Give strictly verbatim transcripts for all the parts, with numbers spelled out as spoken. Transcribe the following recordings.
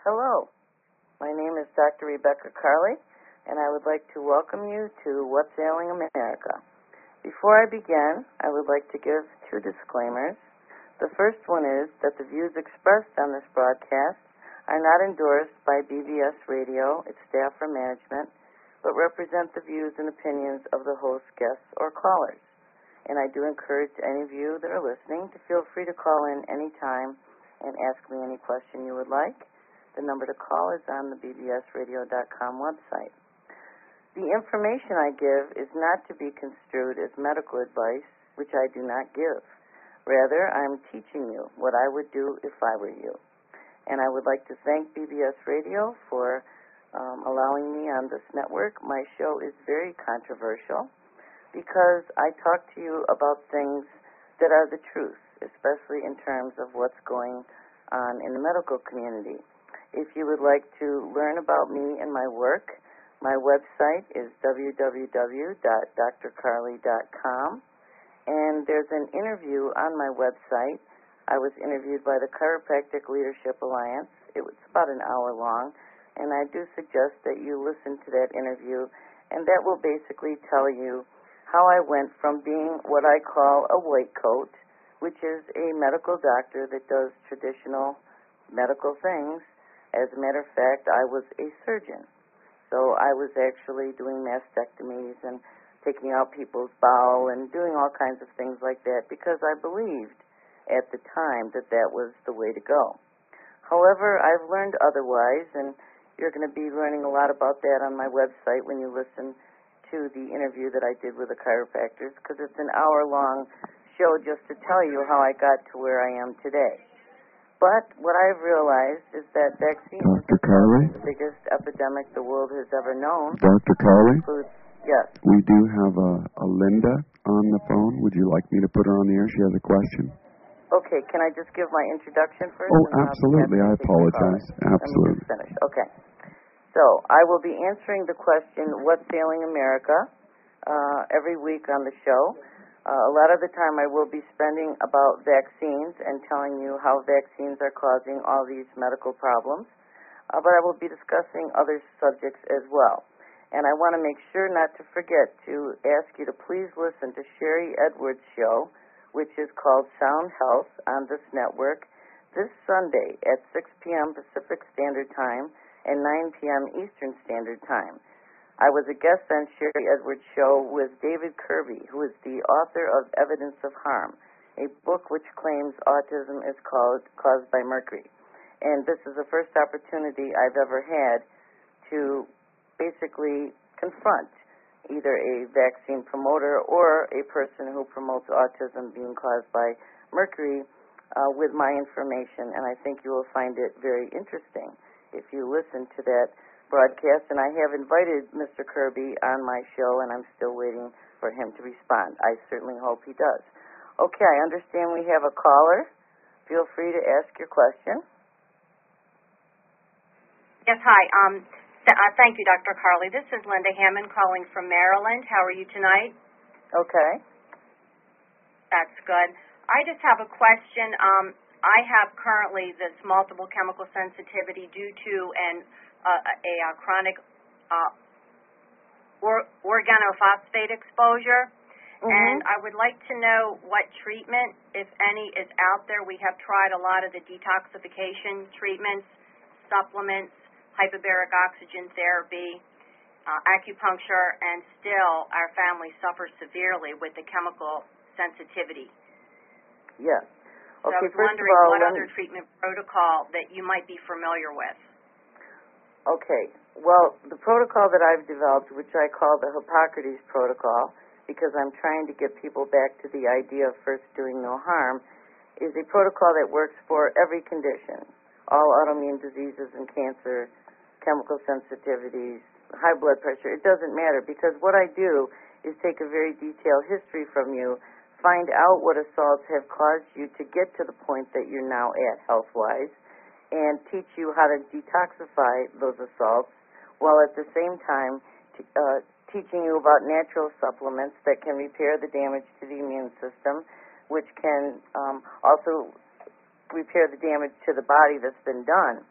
Hello, my name is Doctor Rebecca Carley, and I would like to welcome you to What's Ailing America. Before I begin, I would like to give two disclaimers. The first one is that the views expressed on this broadcast are not endorsed by B B S Radio, its staff, or management, but represent the views and opinions of the host, guests, or callers. And I do encourage any of you that are listening to feel free to call in anytime and ask me any question you would like. The number to call is on the b b s radio dot com website. The information I give is not to be construed as medical advice, which I do not give. Rather, I am teaching you what I would do if I were you. And I would like to thank B B S Radio for um, allowing me on this network. My show is very controversial because I talk to you about things that are the truth, especially in terms of what's going on in the medical community. If you would like to learn about me and my work, my website is w w w dot d r carley dot com, and there's an interview on my website. I was interviewed by the Chiropractic Leadership Alliance. It was about an hour long, and I do suggest that you listen to that interview, and that will basically tell you how I went from being what I call a white coat, which is a medical doctor that does traditional medical things. As a matter of fact, I was a surgeon. So I was actually doing mastectomies and taking out people's bowel and doing all kinds of things like that because I believed at the time that that was the way to go. However, I've learned otherwise, and you're going to be learning a lot about that on my website when you listen to the interview that I did with the chiropractors, because it's an hour-long show just to tell you how I got to where I am today. But what I've realized is that vaccines Doctor Carley? are the biggest epidemic the world has ever known. Doctor Carley? Yes. We do have a, a Linda on the phone. Would you like me to put her on the air? She has a question. Okay, can I just give my introduction first? Oh, absolutely. I apologize. Absolutely. Let me just finish. Okay. So I will be answering the question, what's ailing America, uh, every week on the show. Uh, a lot of the time I will be spending about vaccines and telling you how vaccines are causing all these medical problems. Uh, but I will be discussing other subjects as well. And I want to make sure not to forget to ask you to please listen to Sherry Edwards' show, which is called Sound Health on this network, this Sunday at six p.m. Pacific Standard Time and nine p.m. Eastern Standard Time. I was a guest on Sherry Edwards' show with David Kirby, who is the author of Evidence of Harm, a book which claims autism is caused, caused by mercury. And this is the first opportunity I've ever had to basically confront either a vaccine promoter or a person who promotes autism being caused by mercury uh, with my information, and I think you will find it very interesting if you listen to that broadcast, and I have invited Mister Kirby on my show, and I'm still waiting for him to respond. I certainly hope he does. Okay, I understand we have a caller. Feel free to ask your question. Yes, hi. Um, th- uh, thank you, Doctor Carley. This is Linda Hammond calling from Maryland. How are you tonight? Okay. That's good. I just have a question. Um, I have currently this multiple chemical sensitivity due to an Uh, a, a chronic uh, or, organophosphate exposure, mm-hmm. and I would like to know what treatment, if any, is out there. We have tried a lot of the detoxification treatments, supplements, hyperbaric oxygen therapy, uh, acupuncture, and still our family suffers severely with the chemical sensitivity. Yes. Okay, so I was first wondering of all, what other treatment protocol that you might be familiar with. Okay. Well, the protocol that I've developed, which I call the Hippocrates protocol, because I'm trying to get people back to the idea of first doing no harm, is a protocol that works for every condition, all autoimmune diseases and cancer, chemical sensitivities, high blood pressure. It doesn't matter, because what I do is take a very detailed history from you, find out what assaults have caused you to get to the point that you're now at health-wise, and teach you how to detoxify those assaults, while at the same time t- uh, teaching you about natural supplements that can repair the damage to the immune system, which can um, also repair the damage to the body that's been done.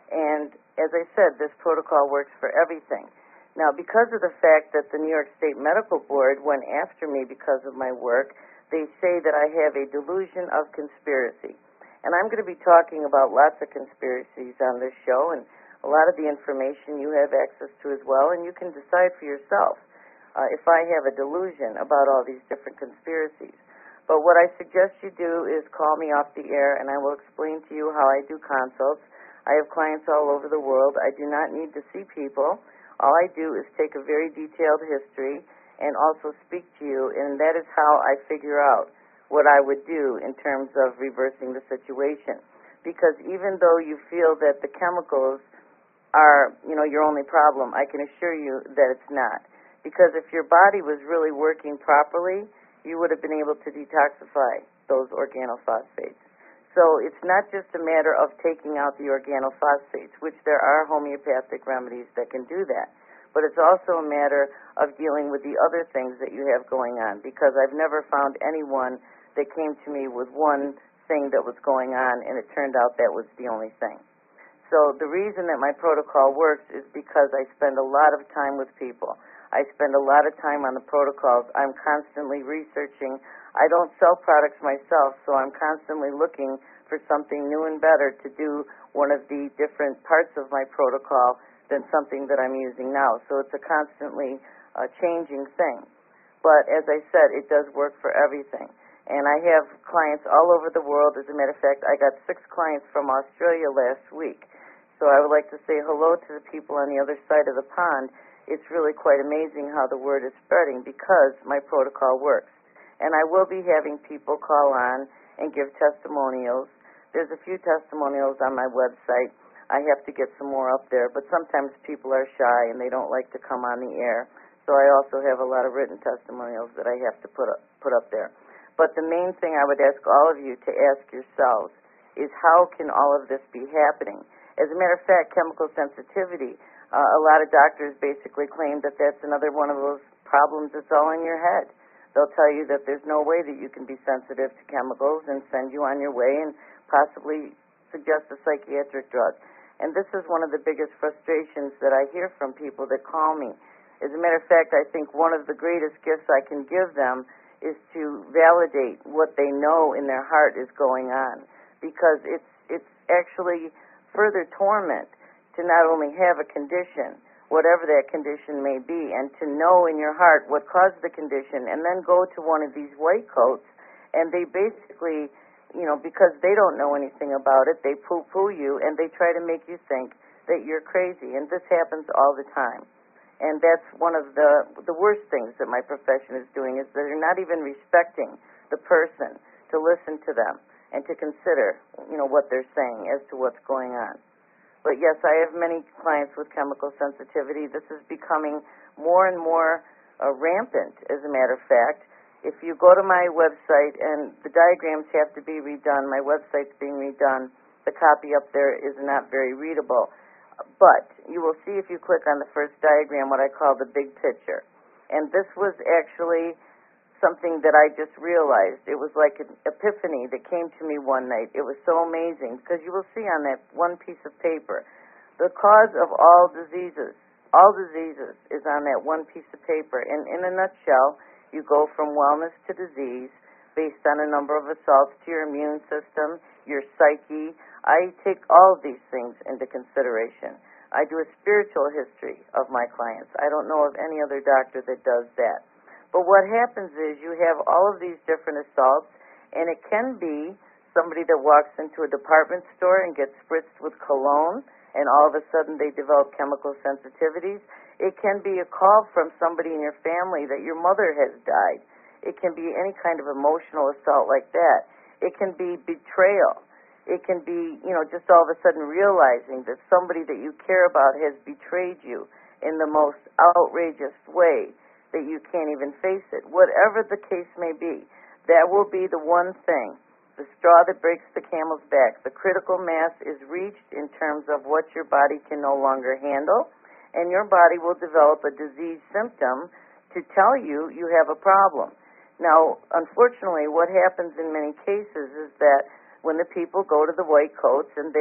And as I said, this protocol works for everything. Now, because of the fact that the New York State Medical Board went after me because of my work, they say that I have a delusion of conspiracy. And I'm going to be talking about lots of conspiracies on this show, and a lot of the information you have access to as well, and you can decide for yourself uh, if I have a delusion about all these different conspiracies. But what I suggest you do is call me off the air, and I will explain to you how I do consults. I have clients all over the world. I do not need to see people. All I do is take a very detailed history and also speak to you, and that is how I figure out what I would do in terms of reversing the situation. Because even though you feel that the chemicals are, you know, your only problem, I can assure you that it's not. Because if your body was really working properly, you would have been able to detoxify those organophosphates. So it's not just a matter of taking out the organophosphates, which there are homeopathic remedies that can do that. But it's also a matter of dealing with the other things that you have going on, because I've never found anyone that came to me with one thing that was going on, and it turned out that was the only thing. So the reason that my protocol works is because I spend a lot of time with people. I spend a lot of time on the protocols. I'm constantly researching. I don't sell products myself, so I'm constantly looking for something new and better to do one of the different parts of my protocol than something that I'm using now. So it's a constantly uh, changing thing. But as I said, it does work for everything. And I have clients all over the world. As a matter of fact, I got six clients from Australia last week. So I would like to say hello to the people on the other side of the pond. It's really quite amazing how the word is spreading because my protocol works. And I will be having people call on and give testimonials. There's a few testimonials on my website. I have to get some more up there, but sometimes people are shy and they don't like to come on the air. So I also have a lot of written testimonials that I have to put up, put up there. But the main thing I would ask all of you to ask yourselves is how can all of this be happening? As a matter of fact, chemical sensitivity, uh, a lot of doctors basically claim that that's another one of those problems that's all in your head. They'll tell you that there's no way that you can be sensitive to chemicals and send you on your way and possibly suggest a psychiatric drug. And this is one of the biggest frustrations that I hear from people that call me. As a matter of fact, I think one of the greatest gifts I can give them is to validate what they know in their heart is going on, because it's it's actually further torment to not only have a condition, whatever that condition may be, and to know in your heart what caused the condition, and then go to one of these white coats, and they basically, you know, because they don't know anything about it, they poo-poo you, and they try to make you think that you're crazy, and this happens all the time. And that's one of the the worst things that my profession is doing, is that they're not even respecting the person to listen to them and to consider, you know, what they're saying as to what's going on. But yes, I have many clients with chemical sensitivity. This is becoming more and more uh, rampant, as a matter of fact. If you go to my website, and the diagrams have to be redone, my website's being redone, the copy up there is not very readable. But you will see if you click on the first diagram what I call the big picture. And this was actually something that I just realized. It was like an epiphany that came to me one night. It was so amazing, because you will see on that one piece of paper, the cause of all diseases, all diseases is on that one piece of paper. And in a nutshell, you go from wellness to disease based on a number of assaults to your immune system, your psyche. I take all of these things into consideration. I do a spiritual history of my clients. I don't know of any other doctor that does that. But what happens is you have all of these different assaults, and it can be somebody that walks into a department store and gets spritzed with cologne, and all of a sudden they develop chemical sensitivities. It can be a call from somebody in your family that your mother has died. It can be any kind of emotional assault like that. It can be betrayal. It can be, you know, just all of a sudden realizing that somebody that you care about has betrayed you in the most outrageous way that you can't even face it. Whatever the case may be, that will be the one thing, the straw that breaks the camel's back. The critical mass is reached in terms of what your body can no longer handle, and your body will develop a disease symptom to tell you you have a problem. Now, unfortunately, what happens in many cases is that when the people go to the white coats and they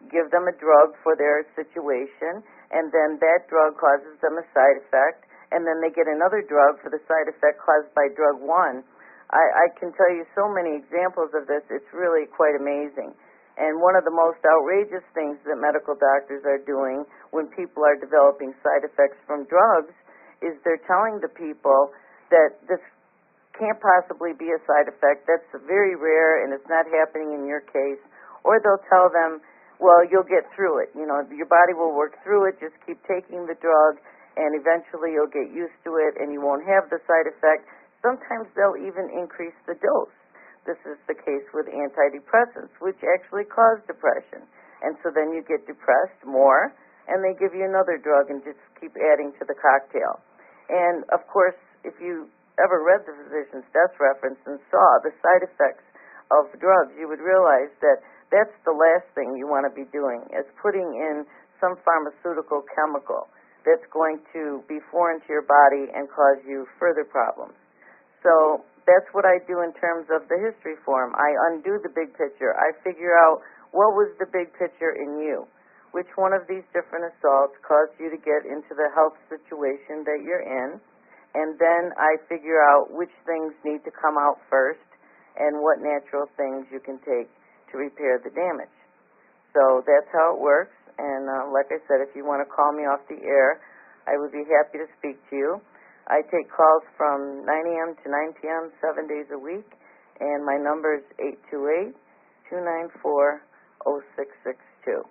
give them a drug for their situation, and then that drug causes them a side effect, and then they get another drug for the side effect caused by drug one. I, I can tell you so many examples of this. It's really quite amazing. And one of the most outrageous things that medical doctors are doing when people are developing side effects from drugs is they're telling the people that this can't possibly be a side effect. That's very rare, and it's not happening in your case. Or they'll tell them, well, you'll get through it. You know, your body will work through it. Just keep taking the drug, and eventually you'll get used to it, and you won't have the side effect. Sometimes they'll even increase the dose. This is the case with antidepressants, which actually cause depression. And so then you get depressed more, and they give you another drug and just keep adding to the cocktail. And, of course, if you ever read the physician's death reference and saw the side effects of drugs, you would realize that that's the last thing you want to be doing, is putting in some pharmaceutical chemical that's going to be foreign to your body and cause you further problems. So that's what I do in terms of the history form. I undo the big picture. I figure out what was the big picture in you. Which one of these different assaults caused you to get into the health situation that you're in, and then I figure out which things need to come out first and what natural things you can take to repair the damage. So that's how it works, and uh, like I said, if you want to call me off the air, I would be happy to speak to you. I take calls from nine a.m. to nine p.m. seven days a week, and my number is eight two eight, two nine four, zero six six two.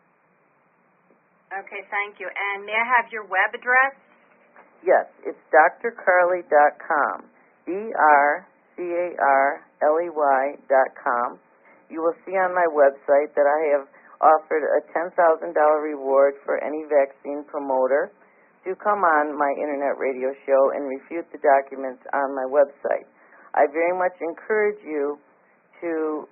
Okay, thank you. And may I have your web address? Yes, it's d r carley dot com, D R C A R L E Y dot com. You will see on my website that I have offered a ten thousand dollars reward for any vaccine promoter to come on my internet radio show and refute the documents on my website. I very much encourage you to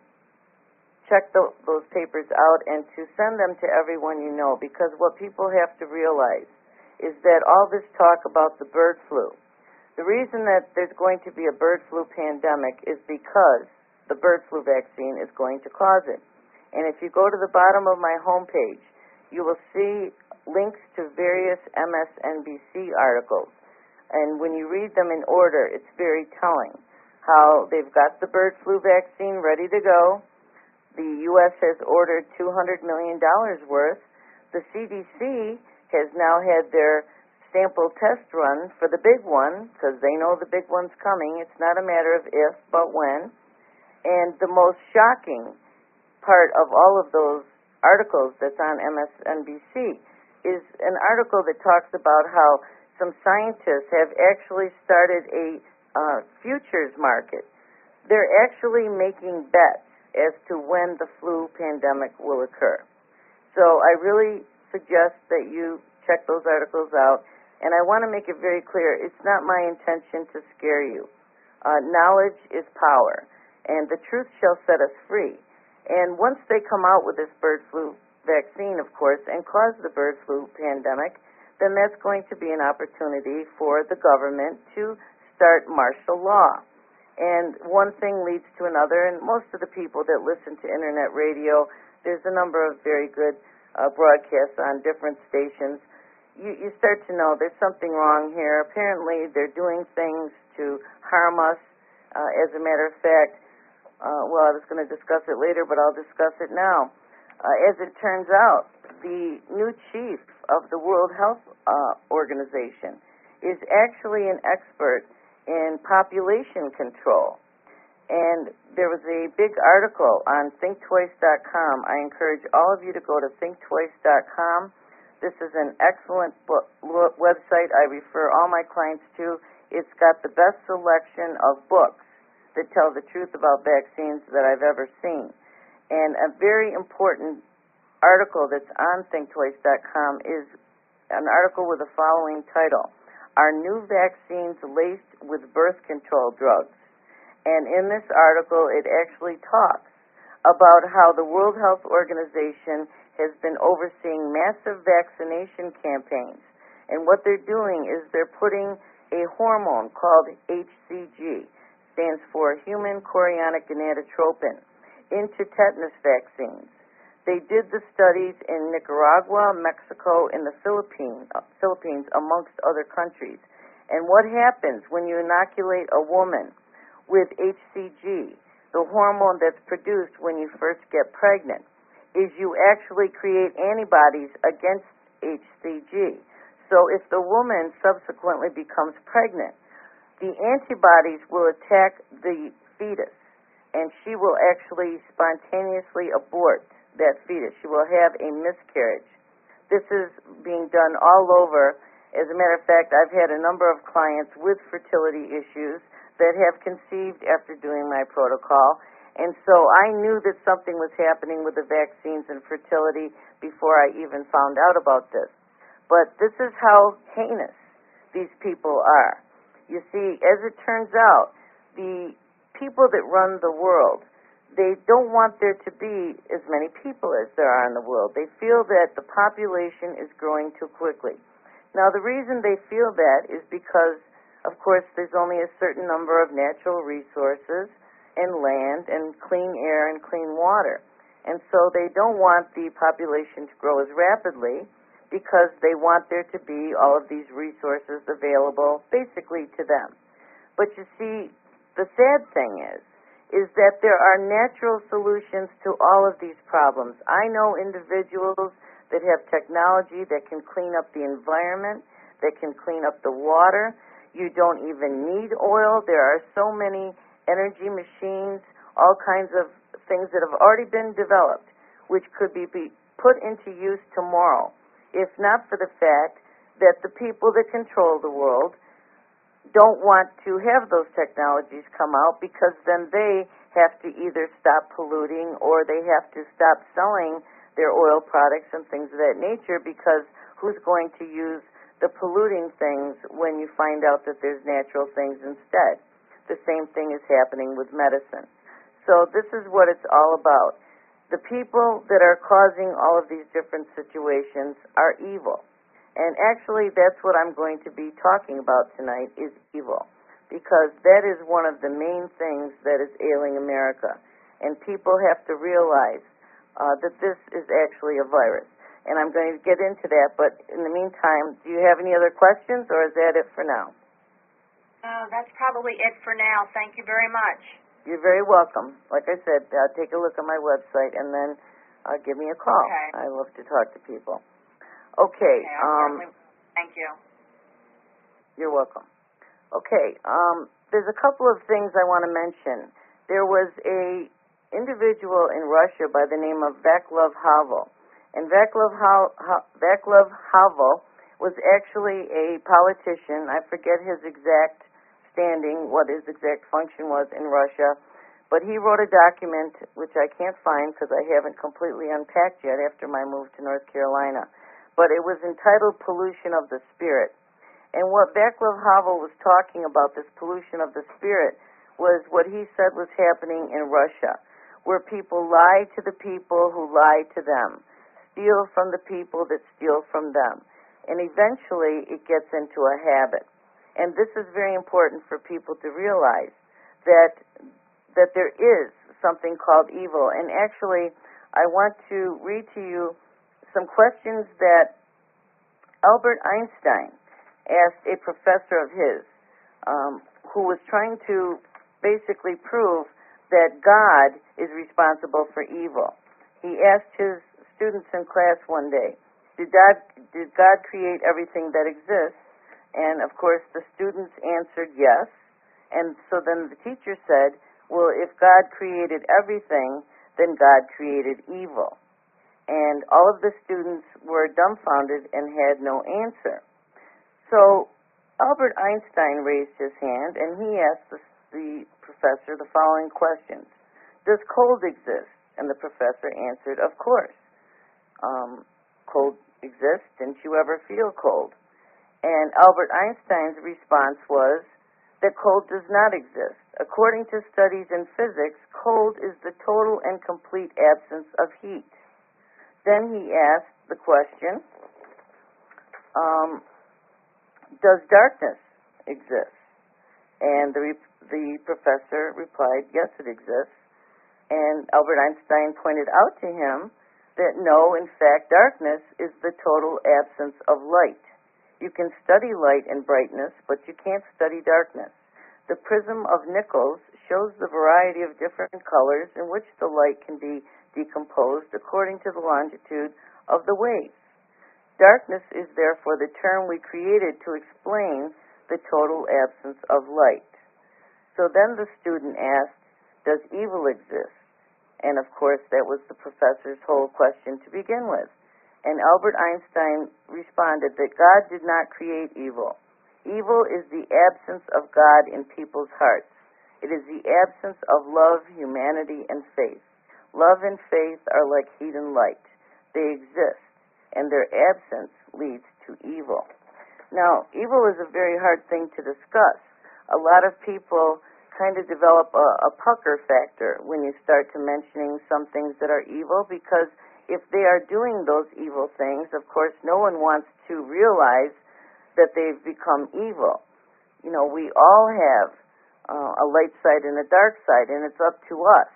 check the, those papers out and to send them to everyone you know, because what people have to realize is that all this talk about the bird flu, the reason that there's going to be a bird flu pandemic is because the bird flu vaccine is going to cause it. And if you go to the bottom of my homepage, you will see links to various M S N B C articles. And when you read them in order, it's very telling how they've got the bird flu vaccine ready to go. The U S has ordered two hundred million dollars worth. The C D C has now had their sample test run for the big one, because they know the big one's coming. It's not a matter of if, but when. And the most shocking part of all of those articles that's on M S N B C is an article that talks about how some scientists have actually started a uh, futures market. They're actually making bets as to when the flu pandemic will occur. So I really suggest that you check those articles out, and I want to make it very clear, it's not my intention to scare you. Uh, knowledge is power, and the truth shall set us free. And once they come out with this bird flu vaccine, of course, and cause the bird flu pandemic, then that's going to be an opportunity for the government to start martial law. And one thing leads to another, and most of the people that listen to internet radio, there's a number of very good uh, broadcasts on different stations. You, you start to know there's something wrong here. Apparently they're doing things to harm us. Uh, as a matter of fact, uh, well, I was going to discuss it later, but I'll discuss it now. Uh, as it turns out, the new chief of the World Health uh, Organization is actually an expert in population control. And there was a big article on think twice dot com. I encourage all of you to go to think twice dot com. This is an excellent book, website I refer all my clients to. It's got the best selection of books that tell the truth about vaccines that I've ever seen. And a very important article that's on think twice dot com is an article with the following title: Are New Vaccines Laced with Birth Control Drugs? And in this article, it actually talks about how the World Health Organization has been overseeing massive vaccination campaigns. And what they're doing is they're putting a hormone called H C G, stands for human chorionic gonadotropin, into tetanus vaccines. They did the studies in Nicaragua, Mexico, and the Philippines, uh, Philippines, amongst other countries. And what happens when you inoculate a woman with H C G, the hormone that's produced when you first get pregnant, is you actually create antibodies against H C G. So if the woman subsequently becomes pregnant, the antibodies will attack the fetus, and she will actually spontaneously abort that fetus. She will have a miscarriage. This is being done all over. As a matter of fact, I've had a number of clients with fertility issues that have conceived after doing my protocol, and so I knew that something was happening with the vaccines and fertility before I even found out about this. But this is how heinous these people are. You see, as it turns out, the people that run the world, they don't want there to be as many people as there are in the world. They feel that the population is growing too quickly. Now, the reason they feel that is because, of course, there's only a certain number of natural resources and land and clean air and clean water. And so they don't want the population to grow as rapidly because they want there to be all of these resources available basically to them. But you see, the sad thing is, is that there are natural solutions to all of these problems. I know individuals that have technology that can clean up the environment, that can clean up the water. You don't even need oil. There are so many energy machines, all kinds of things that have already been developed, which could be, be put into use tomorrow, if not for the fact that the people that control the world don't want to have those technologies come out, because then they have to either stop polluting or they have to stop selling their oil products and things of that nature, because who's going to use the polluting things when you find out that there's natural things instead? The same thing is happening with medicine. So this is what it's all about. The people that are causing all of these different situations are evil. And actually, that's what I'm going to be talking about tonight, is evil, because that is one of the main things that is ailing America. And people have to realize uh, that this is actually a virus. And I'm going to get into that, but in the meantime, do you have any other questions, or is that it for now? Uh, that's probably it for now. Thank you very much. You're very welcome. Like I said, uh, take a look at my website and then uh, give me a call. Okay. I love to talk to people. Okay. Okay, I Um, certainly, thank you. You're welcome. Okay. Um, there's a couple of things I want to mention. There was a individual in Russia by the name of Vaclav Havel, and Vaclav, ha- ha- Vaclav Havel was actually a politician. I forget his exact standing, what his exact function was in Russia, but he wrote a document, which I can't find because I haven't completely unpacked yet after my move to North Carolina, but it was entitled Pollution of the Spirit. And what Vaclav Havel was talking about, this pollution of the spirit, was what he said was happening in Russia, where people lie to the people who lie to them, steal from the people that steal from them, and eventually it gets into a habit. And this is very important for people to realize, that that there is something called evil. And actually, I want to read to you some questions that Albert Einstein asked a professor of his, um, who was trying to basically prove that God is responsible for evil. He asked his students in class one day, did God, did God create everything that exists? And, of course, the students answered yes. And so then the teacher said, well, if God created everything, then God created evil. And all of the students were dumbfounded and had no answer. So Albert Einstein raised his hand, and he asked the, the professor the following questions. Does cold exist? And the professor answered, of course. Um, cold exists. Didn't you ever feel cold? And Albert Einstein's response was that cold does not exist. According to studies in physics, cold is the total and complete absence of heat. Then he asked the question, um, does darkness exist? And the, the professor replied, yes, it exists. And Albert Einstein pointed out to him that no, in fact, darkness is the total absence of light. You can study light and brightness, but you can't study darkness. The prism of Nichols shows the variety of different colors in which the light can be decomposed according to the longitude of the waves. Darkness is therefore the term we created to explain the total absence of light. So then the student asked, does evil exist? And of course that was the professor's whole question to begin with. And Albert Einstein responded that God did not create evil. Evil is the absence of God in people's hearts. It is the absence of love, humanity, and faith. Love and faith are like heat and light. They exist, and their absence leads to evil. Now, evil is a very hard thing to discuss. A lot of people kind of develop a, a pucker factor when you start to mentioning some things that are evil, because if they are doing those evil things, of course, no one wants to realize that they've become evil. You know, we all have uh, a light side and a dark side, and it's up to us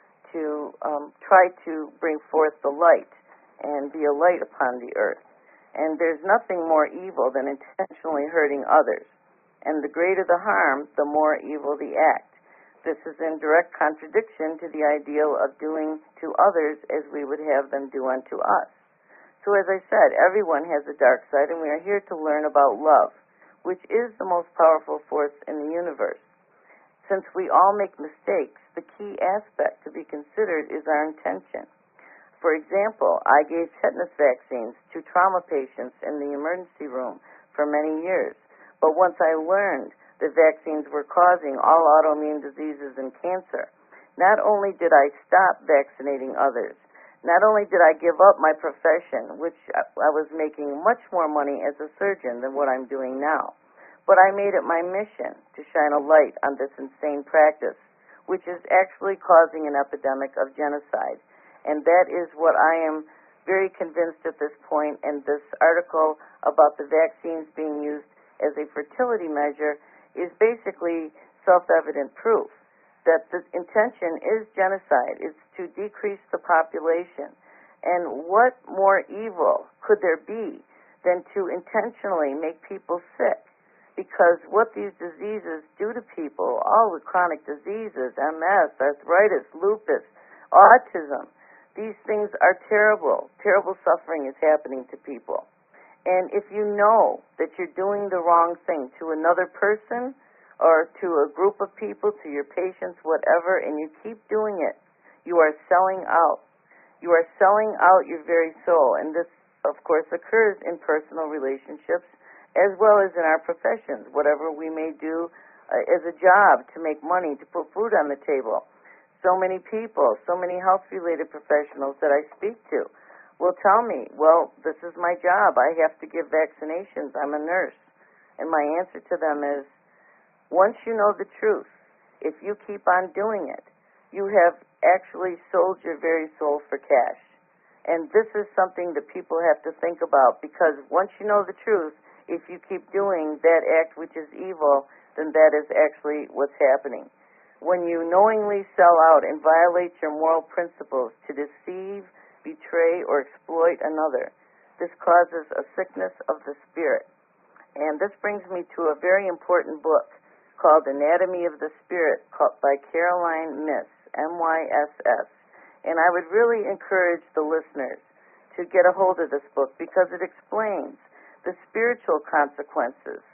to um, try to bring forth the light and be a light upon the earth. And there's nothing more evil than intentionally hurting others. And the greater the harm, the more evil the act. This is in direct contradiction to the ideal of doing to others as we would have them do unto us. So as I said, everyone has a dark side, and we are here to learn about love, which is the most powerful force in the universe. Since we all make mistakes, the key aspect to be considered is our intention. For example, I gave tetanus vaccines to trauma patients in the emergency room for many years. But once I learned that vaccines were causing all autoimmune diseases and cancer, not only did I stop vaccinating others, not only did I give up my profession, which I was making much more money as a surgeon than what I'm doing now, but I made it my mission to shine a light on this insane practice, which is actually causing an epidemic of genocide. And that is what I am very convinced at this point, and this article about the vaccines being used as a fertility measure is basically self-evident proof that the intention is genocide. It's to decrease the population. And what more evil could there be than to intentionally make people sick? Because what these diseases do to people, all the chronic diseases, M S, arthritis, lupus, autism, these things are terrible. Terrible suffering is happening to people. And if you know that you're doing the wrong thing to another person or to a group of people, to your patients, whatever, and you keep doing it, you are selling out. You are selling out your very soul. And this, of course, occurs in personal relationships as well as in our professions, whatever we may do uh, as a job to make money, to put food on the table. So many people, so many health-related professionals that I speak to will tell me, well, this is my job. I have to give vaccinations. I'm a nurse. And my answer to them is, once you know the truth, if you keep on doing it, you have actually sold your very soul for cash. And this is something that people have to think about, because once you know the truth, if you keep doing that act which is evil, then that is actually what's happening. When you knowingly sell out and violate your moral principles to deceive, betray, or exploit another, this causes a sickness of the spirit. And this brings me to a very important book called Anatomy of the Spirit by Caroline Myss, M Y S S. And I would really encourage the listeners to get a hold of this book, because it explains the spiritual consequences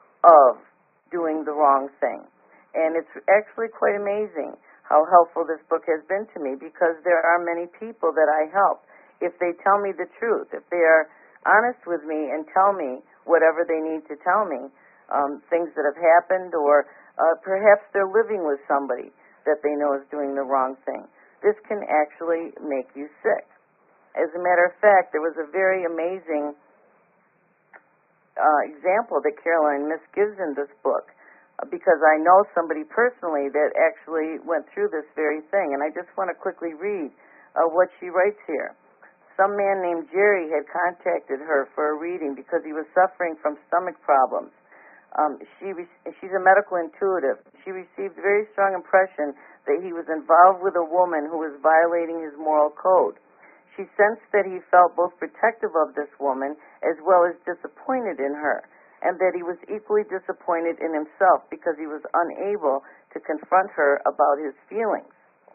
of doing the wrong thing. And it's actually quite amazing how helpful this book has been to me, because there are many people that I help. If they tell me the truth, if they are honest with me and tell me whatever they need to tell me, um, things that have happened, or uh, perhaps they're living with somebody that they know is doing the wrong thing, this can actually make you sick. As a matter of fact, there was a very amazing uh, example that Caroline Myss gives in this book, because I know somebody personally that actually went through this very thing. And I just want to quickly read uh, what she writes here. Some man named Jerry had contacted her for a reading because he was suffering from stomach problems. Um, she re- she's a medical intuitive. She received a very strong impression that he was involved with a woman who was violating his moral code. She sensed that he felt both protective of this woman as well as disappointed in her, and that he was equally disappointed in himself because he was unable to confront her about his feelings.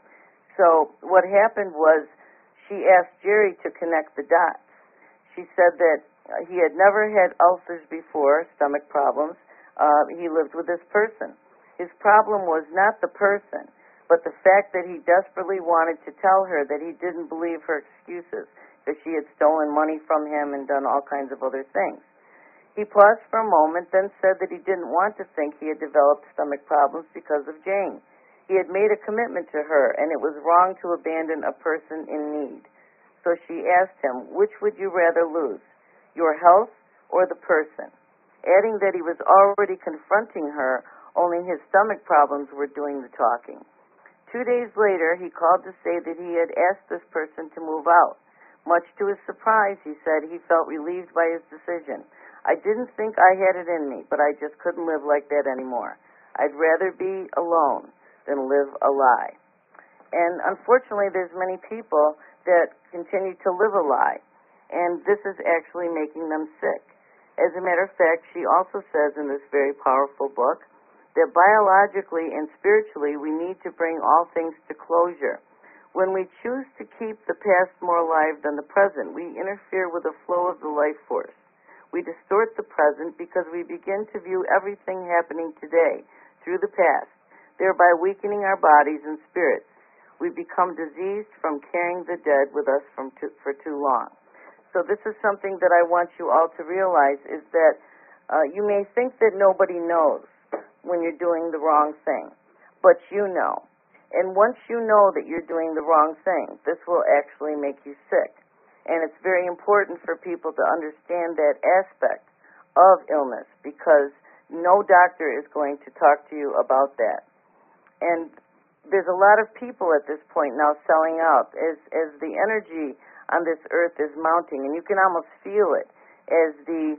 So what happened was she asked Jerry to connect the dots. She said that uh, he had never had ulcers before, stomach problems. Uh, he lived with this person. His problem was not the person, but the fact that he desperately wanted to tell her that he didn't believe her excuses, that she had stolen money from him and done all kinds of other things. He paused for a moment, then said that he didn't want to think he had developed stomach problems because of Jane. He had made a commitment to her, and it was wrong to abandon a person in need. So she asked him, which would you rather lose, your health or the person? Adding that he was already confronting her, only his stomach problems were doing the talking. Two days later, he called to say that he had asked this person to move out. Much to his surprise, he said he felt relieved by his decision. I didn't think I had it in me, but I just couldn't live like that anymore. I'd rather be alone than live a lie. And unfortunately, there's many people that continue to live a lie, and this is actually making them sick. As a matter of fact, she also says in this very powerful book that biologically and spiritually we need to bring all things to closure. When we choose to keep the past more alive than the present, we interfere with the flow of the life force. We distort the present because we begin to view everything happening today through the past, thereby weakening our bodies and spirits. We become diseased from carrying the dead with us from too, for too long. So this is something that I want you all to realize, is that uh, you may think that nobody knows when you're doing the wrong thing, but you know. And once you know that you're doing the wrong thing, this will actually make you sick. And it's very important for people to understand that aspect of illness, because no doctor is going to talk to you about that. And there's a lot of people at this point now selling out as, as the energy on this earth is mounting, and you can almost feel it as the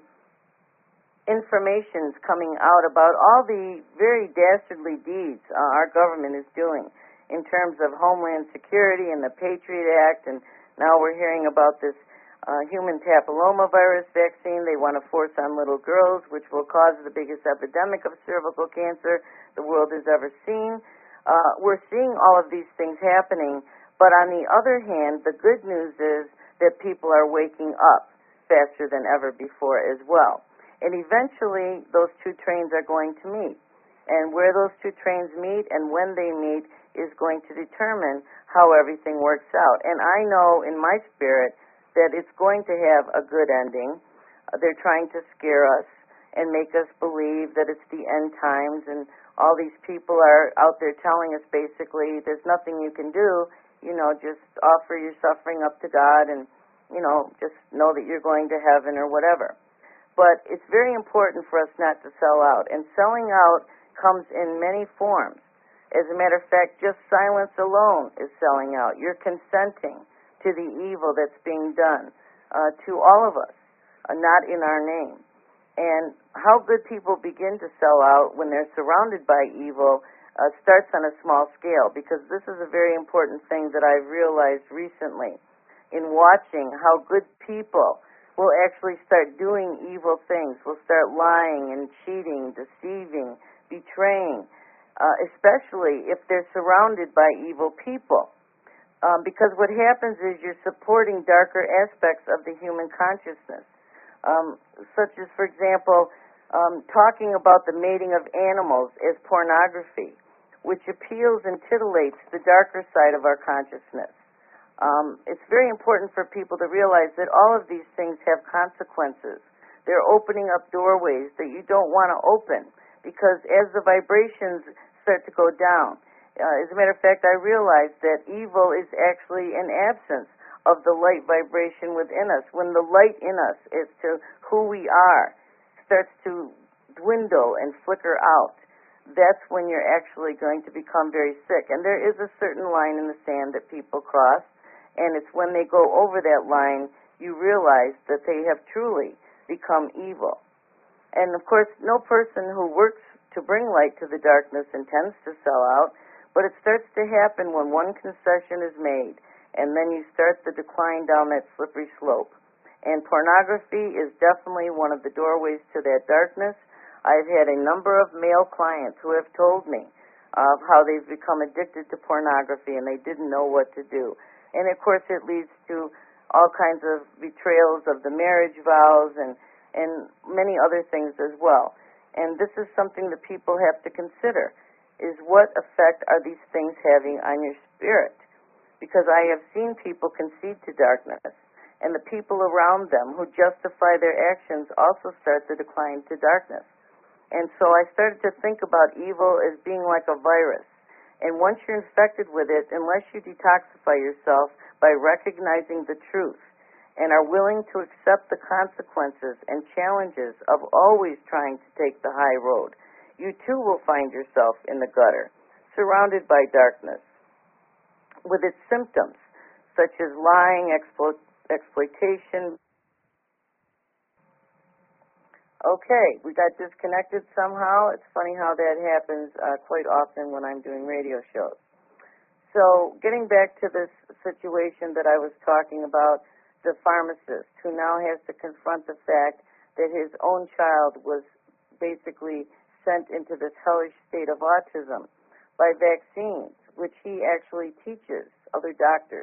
information's coming out about all the very dastardly deeds uh, our government is doing in terms of Homeland Security and the Patriot Act, and now we're hearing about this uh, human papillomavirus vaccine they want to force on little girls, which will cause the biggest epidemic of cervical cancer the world has ever seen. Uh, we're seeing all of these things happening, but on the other hand, the good news is that people are waking up faster than ever before as well. And eventually, those two trains are going to meet. And where those two trains meet and when they meet is going to determine how everything works out. And I know in my spirit that it's going to have a good ending. Uh, they're trying to scare us and make us believe that it's the end times, and all these people are out there telling us basically there's nothing you can do, you know, just offer your suffering up to God and, you know, just know that you're going to heaven or whatever. But it's very important for us not to sell out, and selling out comes in many forms. As a matter of fact, just silence alone is selling out. You're consenting to the evil that's being done uh, to all of us, uh, not in our name. And how good people begin to sell out when they're surrounded by evil uh, starts on a small scale, because this is a very important thing that I've realized recently in watching how good people will actually start doing evil things, will start lying and cheating, deceiving, betraying, uh, especially if they're surrounded by evil people. Um, because what happens is you're supporting darker aspects of the human consciousness, um, such as, for example, um, talking about the mating of animals as pornography, which appeals and titillates the darker side of our consciousness. Um, it's very important for people to realize that all of these things have consequences. They're opening up doorways that you don't want to open, because as the vibrations start to go down, uh, as a matter of fact, I realized that evil is actually an absence of the light vibration within us. When the light in us as to who we are starts to dwindle and flicker out, that's when you're actually going to become very sick. And there is a certain line in the sand that people cross, and it's when they go over that line you realize that they have truly become evil. And of course, no person who works to bring light to the darkness intends to sell out, but it starts to happen when one concession is made and then you start the decline down that slippery slope. And pornography is definitely one of the doorways to that darkness. I've had a number of male clients who have told me of how they've become addicted to pornography and they didn't know what to do. And, of course, it leads to all kinds of betrayals of the marriage vows and, and many other things as well. And this is something that people have to consider, is what effect are these things having on your spirit? Because I have seen people concede to darkness, and the people around them who justify their actions also start to decline to darkness. And so I started to think about evil as being like a virus. And once you're infected with it, unless you detoxify yourself by recognizing the truth and are willing to accept the consequences and challenges of always trying to take the high road, you too will find yourself in the gutter, surrounded by darkness, with its symptoms, such as lying, explo- exploitation. Okay, we got disconnected somehow. It's funny how that happens uh, quite often when I'm doing radio shows. So getting back to this situation that I was talking about, the pharmacist who now has to confront the fact that his own child was basically sent into this hellish state of autism by vaccines, which he actually teaches other doctors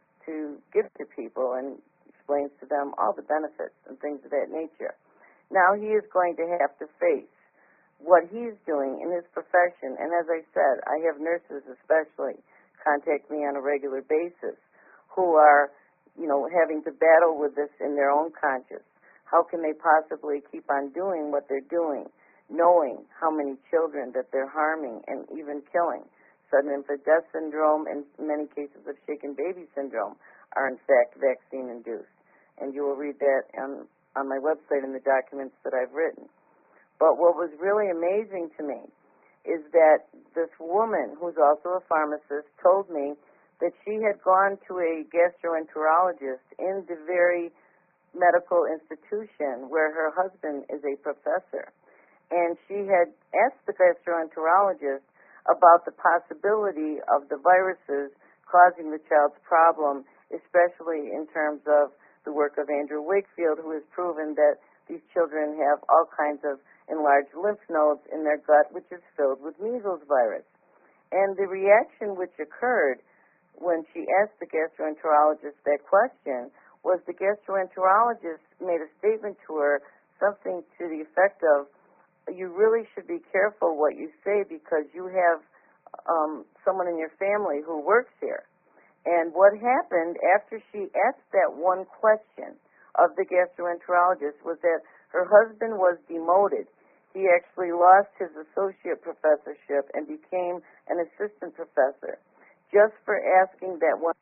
to give to people and explains to them all the benefits and things of that nature. Now he is going to have to face what he's doing in his profession. And as I said, I have nurses especially contact me on a regular basis who are, you know, having to battle with this in their own conscience. How can they possibly keep on doing what they're doing, knowing how many children that they're harming and even killing? Sudden infant death syndrome and many cases of shaken baby syndrome are in fact vaccine-induced. And you will read that on on my website in the documents that I've written. But what was really amazing to me is that this woman, who's also a pharmacist, told me that she had gone to a gastroenterologist in the very medical institution where her husband is a professor. And she had asked the gastroenterologist about the possibility of the viruses causing the child's problem, especially in terms of the work of Andrew Wakefield, who has proven that these children have all kinds of enlarged lymph nodes in their gut, which is filled with measles virus. And the reaction which occurred when she asked the gastroenterologist that question was the gastroenterologist made a statement to her, something to the effect of, you really should be careful what you say because you have um, someone in your family who works here. And what happened after she asked that one question of the gastroenterologist was that her husband was demoted. He actually lost his associate professorship and became an assistant professor just for asking that one.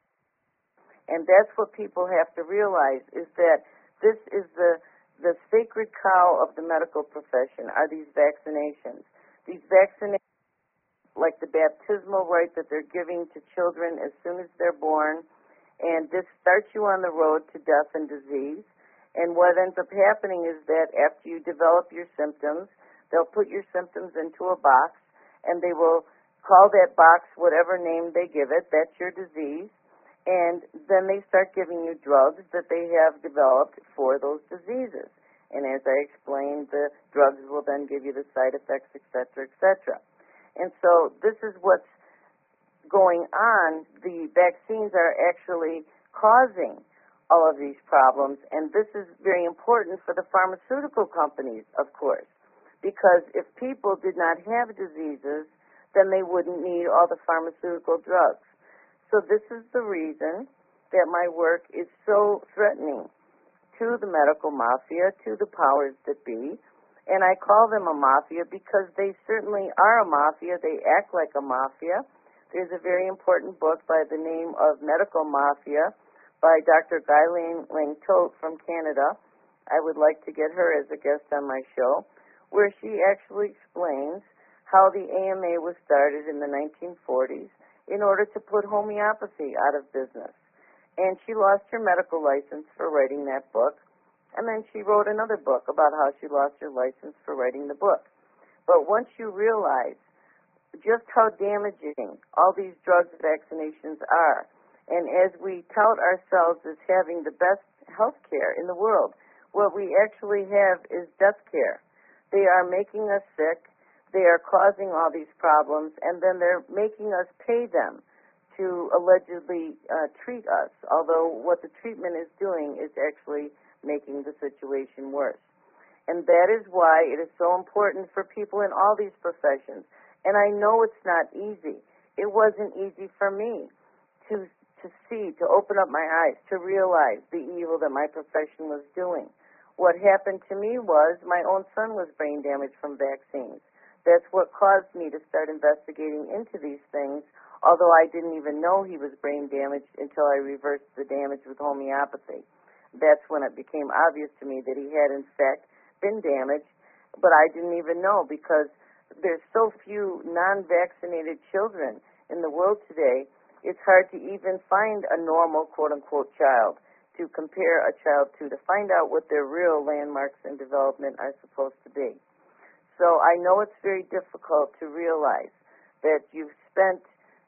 And that's what people have to realize, is that this is the, the sacred cow of the medical profession, are these vaccinations. These vaccinations, like the baptismal rite that they're giving to children as soon as they're born, and this starts you on the road to death and disease. And what ends up happening is that after you develop your symptoms, they'll put your symptoms into a box, and they will call that box whatever name they give it. That's your disease. And then they start giving you drugs that they have developed for those diseases. And as I explained, the drugs will then give you the side effects, et cetera, et cetera. And so this is what's going on. The vaccines are actually causing all of these problems, and this is very important for the pharmaceutical companies, of course, because if people did not have diseases, then they wouldn't need all the pharmaceutical drugs. So this is the reason that my work is so threatening to the medical mafia, to the powers that be. And I call them a mafia because they certainly are a mafia. They act like a mafia. There's a very important book by the name of Medical Mafia by Doctor Ghislaine Lang-Tote from Canada. I would like to get her as a guest on my show, where she actually explains how the A M A was started in the nineteen forties in order to put homeopathy out of business. And she lost her medical license for writing that book. And then she wrote another book about how she lost her license for writing the book. But once you realize just how damaging all these drugs vaccinations are, And as we tout ourselves as having the best health care in the world, what we actually have is death care. They are making us sick, they are causing all these problems, and then they're making us pay them to allegedly uh, treat us, although what the treatment is doing is actually making the situation worse. And that is why it is so important for people in all these professions. And I know it's not easy. It wasn't easy for me to to see, to open up my eyes, to realize the evil that my profession was doing. What happened to me was my own son was brain damaged from vaccines. That's what caused me to start investigating into these things, although I didn't even know he was brain damaged until I reversed the damage with homeopathy. That's when it became obvious to me that he had, in fact, been damaged, but I didn't even know because there's so few non-vaccinated children in the world today. It's hard to even find a normal, quote-unquote, child to compare a child to, to find out what their real landmarks in development are supposed to be. So I know it's very difficult to realize that you've spent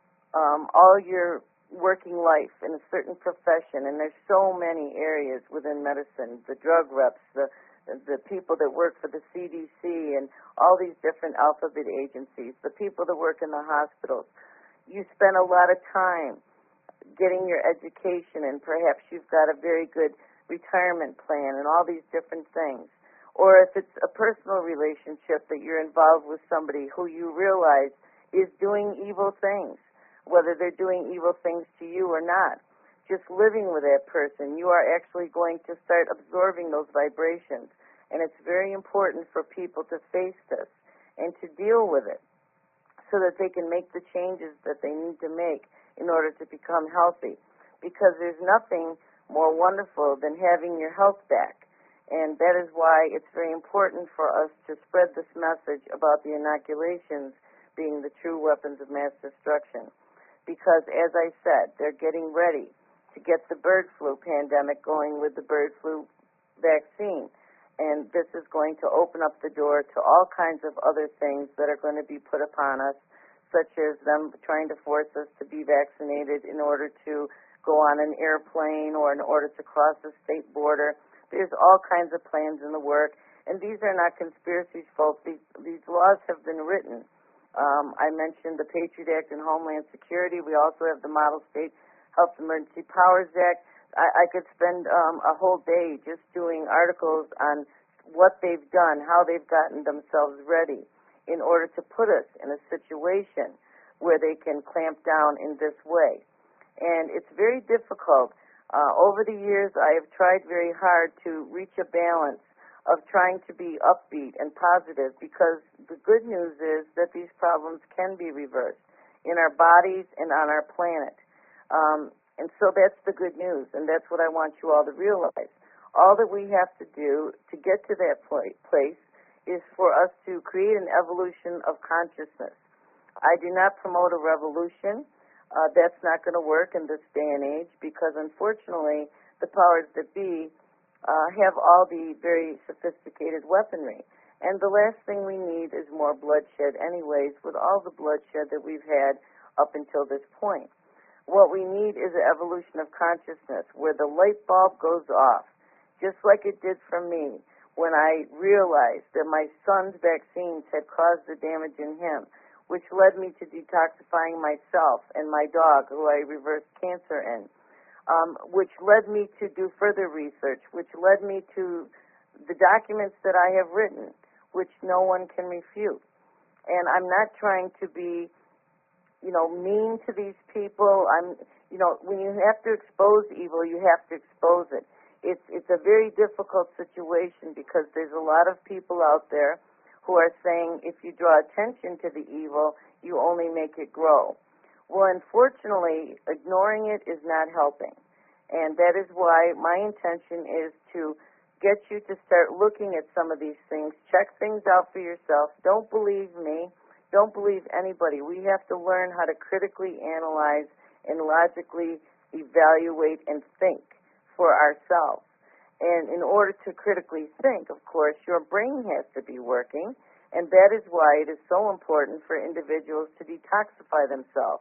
um, all your working life in a certain profession, and there's so many areas within medicine, the drug reps, the the people that work for the C D C and all these different alphabet agencies, the people that work in the hospitals. You spend a lot of time getting your education, and perhaps you've got a very good retirement plan and all these different things. Or if it's a personal relationship that you're involved with somebody who you realize is doing evil things, whether they're doing evil things to you or not. Just living with that person, you are actually going to start absorbing those vibrations. And it's very important for people to face this and to deal with it so that they can make the changes that they need to make in order to become healthy. Because there's nothing more wonderful than having your health back. And that is why it's very important for us to spread this message about the inoculations being the true weapons of mass destruction. Because, as I said, they're getting ready to get the bird flu pandemic going with the bird flu vaccine. And this is going to open up the door to all kinds of other things that are going to be put upon us, such as them trying to force us to be vaccinated in order to go on an airplane or in order to cross the state border. There's all kinds of plans in the work. And these are not conspiracies, folks. These, these laws have been written. Um, I mentioned the Patriot Act and Homeland Security. We also have the Model State Health Emergency Powers Act. I, I could spend um, a whole day just doing articles on what they've done, how they've gotten themselves ready in order to put us in a situation where they can clamp down in this way. And it's very difficult. Uh, over the years, I have tried very hard to reach a balance of trying to be upbeat and positive, because the good news is that these problems can be reversed in our bodies and on our planet. Um, and so that's the good news, and that's what I want you all to realize. All that we have to do to get to that place is for us to create an evolution of consciousness. I do not promote a revolution. Uh, that's not going to work in this day and age, because unfortunately the powers that be uh, have all the very sophisticated weaponry. And the last thing we need is more bloodshed anyways, with all the bloodshed that we've had up until this point. What we need is an evolution of consciousness where the light bulb goes off, just like it did for me when I realized that my son's vaccines had caused the damage in him, which led me to detoxifying myself and my dog, who I reversed cancer in, um, which led me to do further research, which led me to the documents that I have written, which no one can refute. And I'm not trying to be, you know, mean to these people. I'm, you know, when you have to expose evil, you have to expose it. It's it's a very difficult situation, because there's a lot of people out there who are saying if you draw attention to the evil, you only make it grow. Well, unfortunately, ignoring it is not helping. And that is why my intention is to get you to start looking at some of these things. Check things out for yourself. Don't believe me. Don't believe anybody. We have to learn how to critically analyze and logically evaluate and think for ourselves. And in order to critically think, of course, your brain has to be working, and that is why it is so important for individuals to detoxify themselves,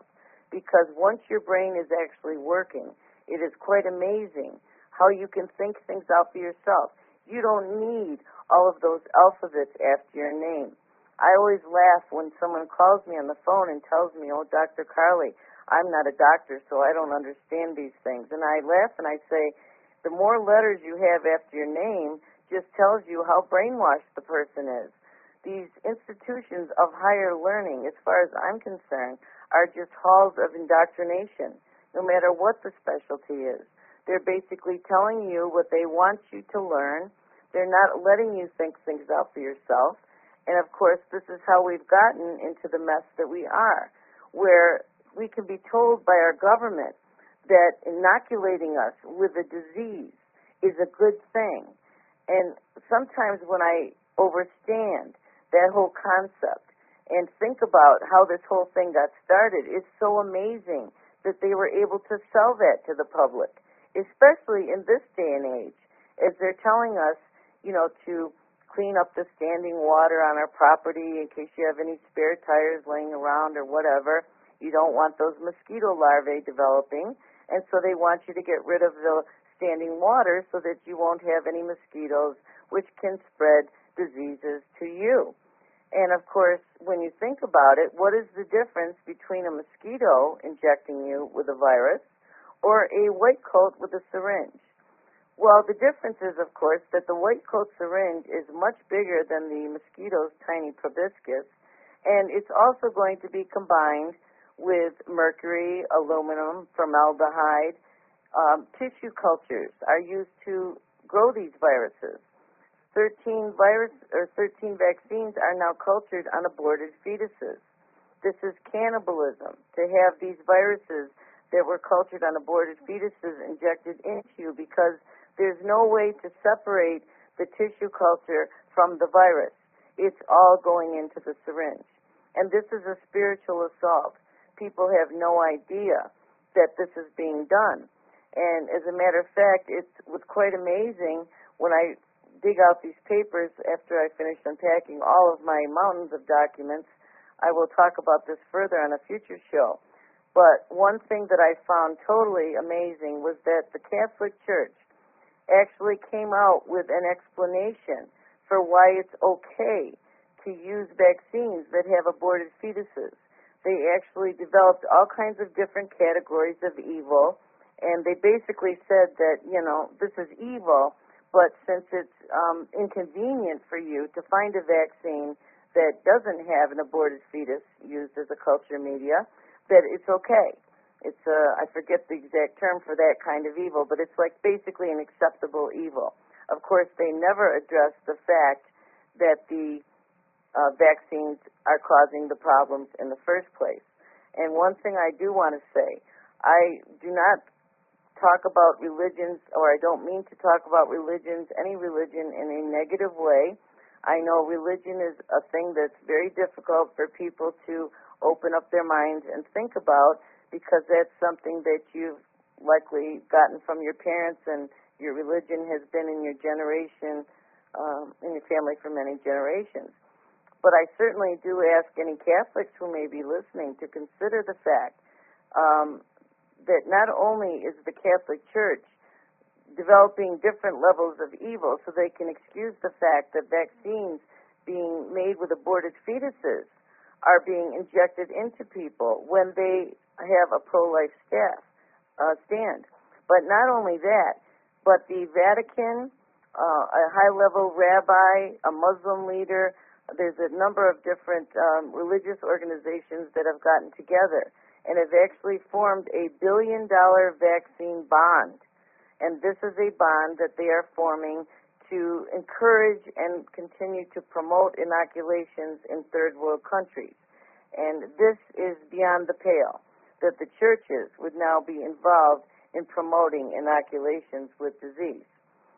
because once your brain is actually working, it is quite amazing how you can think things out for yourself. You don't need all of those alphabets after your name. I always laugh when someone calls me on the phone and tells me, oh, Doctor Carly, I'm not a doctor, so I don't understand these things. And I laugh and I say, the more letters you have after your name just tells you how brainwashed the person is. These institutions of higher learning, as far as I'm concerned, are just halls of indoctrination, no matter what the specialty is. They're basically telling you what they want you to learn. They're not letting you think things out for yourself. And, of course, this is how we've gotten into the mess that we are, where we can be told by our government that inoculating us with a disease is a good thing. And sometimes when I overstand that whole concept and think about how this whole thing got started, it's so amazing that they were able to sell that to the public, especially in this day and age, as they're telling us, you know, to clean up the standing water on our property in case you have any spare tires laying around or whatever. You don't want those mosquito larvae developing, and so they want you to get rid of the standing water so that you won't have any mosquitoes, which can spread diseases to you. And, of course, when you think about it, what is the difference between a mosquito injecting you with a virus or a white coat with a syringe? Well, the difference is, of course, that the white coat syringe is much bigger than the mosquito's tiny proboscis, and it's also going to be combined with mercury, aluminum, formaldehyde. Um, tissue cultures are used to grow these viruses. thirteen virus or thirteen vaccines are now cultured on aborted fetuses. This is cannibalism, to have these viruses that were cultured on aborted fetuses injected into you, because there's no way to separate the tissue culture from the virus. It's all going into the syringe. And this is a spiritual assault. People have no idea that this is being done. And as a matter of fact, it was quite amazing when I dig out these papers after I finished unpacking all of my mountains of documents. I will talk about this further on a future show. But one thing that I found totally amazing was that the Catholic Church actually came out with an explanation for why it's okay to use vaccines that have aborted fetuses. They actually developed all kinds of different categories of evil, and they basically said that, you know, this is evil, but since it's um, inconvenient for you to find a vaccine that doesn't have an aborted fetus used as a culture media, that it's okay. It's a, I forget the exact term for that kind of evil, but it's like basically an acceptable evil. Of course, they never addressed the fact that the uh, vaccines are causing the problems in the first place. And one thing I do want to say, I do not talk about religions, or I don't mean to talk about religions, any religion, in a negative way. I know religion is a thing that's very difficult for people to open up their minds and think about, because that's something that you've likely gotten from your parents, and your religion has been in your generation, um, in your family for many generations. But I certainly do ask any Catholics who may be listening to consider the fact um, that not only is the Catholic Church developing different levels of evil so they can excuse the fact that vaccines being made with aborted fetuses are being injected into people when they have a pro-life staff, uh, stand. But not only that, but the Vatican, uh, a high-level rabbi, a Muslim leader, there's a number of different um, religious organizations that have gotten together and have actually formed a billion-dollar vaccine bond. And this is a bond that they are forming to encourage and continue to promote inoculations in third world countries. And this is beyond the pale, that the churches would now be involved in promoting inoculations with disease.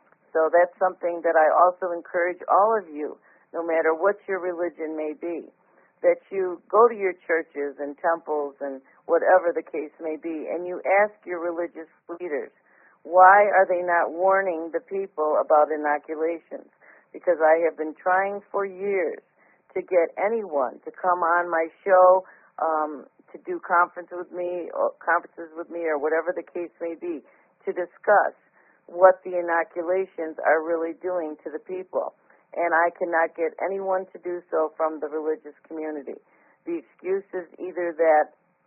So that's something that I also encourage all of you, no matter what your religion may be, that you go to your churches and temples and whatever the case may be, and you ask your religious leaders, why are they not warning the people about inoculations? Because I have been trying for years to get anyone to come on my show, um, to do conference with me or conferences with me or whatever the case may be to discuss what the inoculations are really doing to the people. And I cannot get anyone to do so from the religious community. The excuse is either that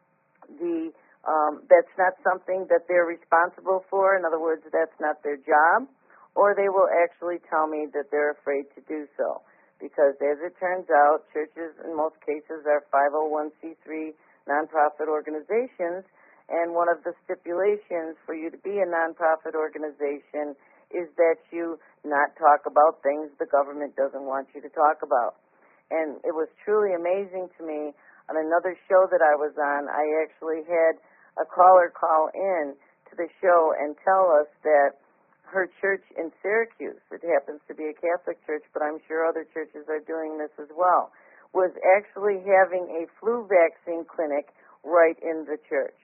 the um, that's not something that they're responsible for, in other words, that's not their job, or they will actually tell me that they're afraid to do so. Because as it turns out, churches in most cases are five oh one c three nonprofit organizations, and one of the stipulations for you to be a nonprofit organization is that you not talk about things the government doesn't want you to talk about. And it was truly amazing to me. On another show that I was on, I actually had a caller call in to the show and tell us that her church in Syracuse, it happens to be a Catholic church, but I'm sure other churches are doing this as well, was actually having a flu vaccine clinic right in the church.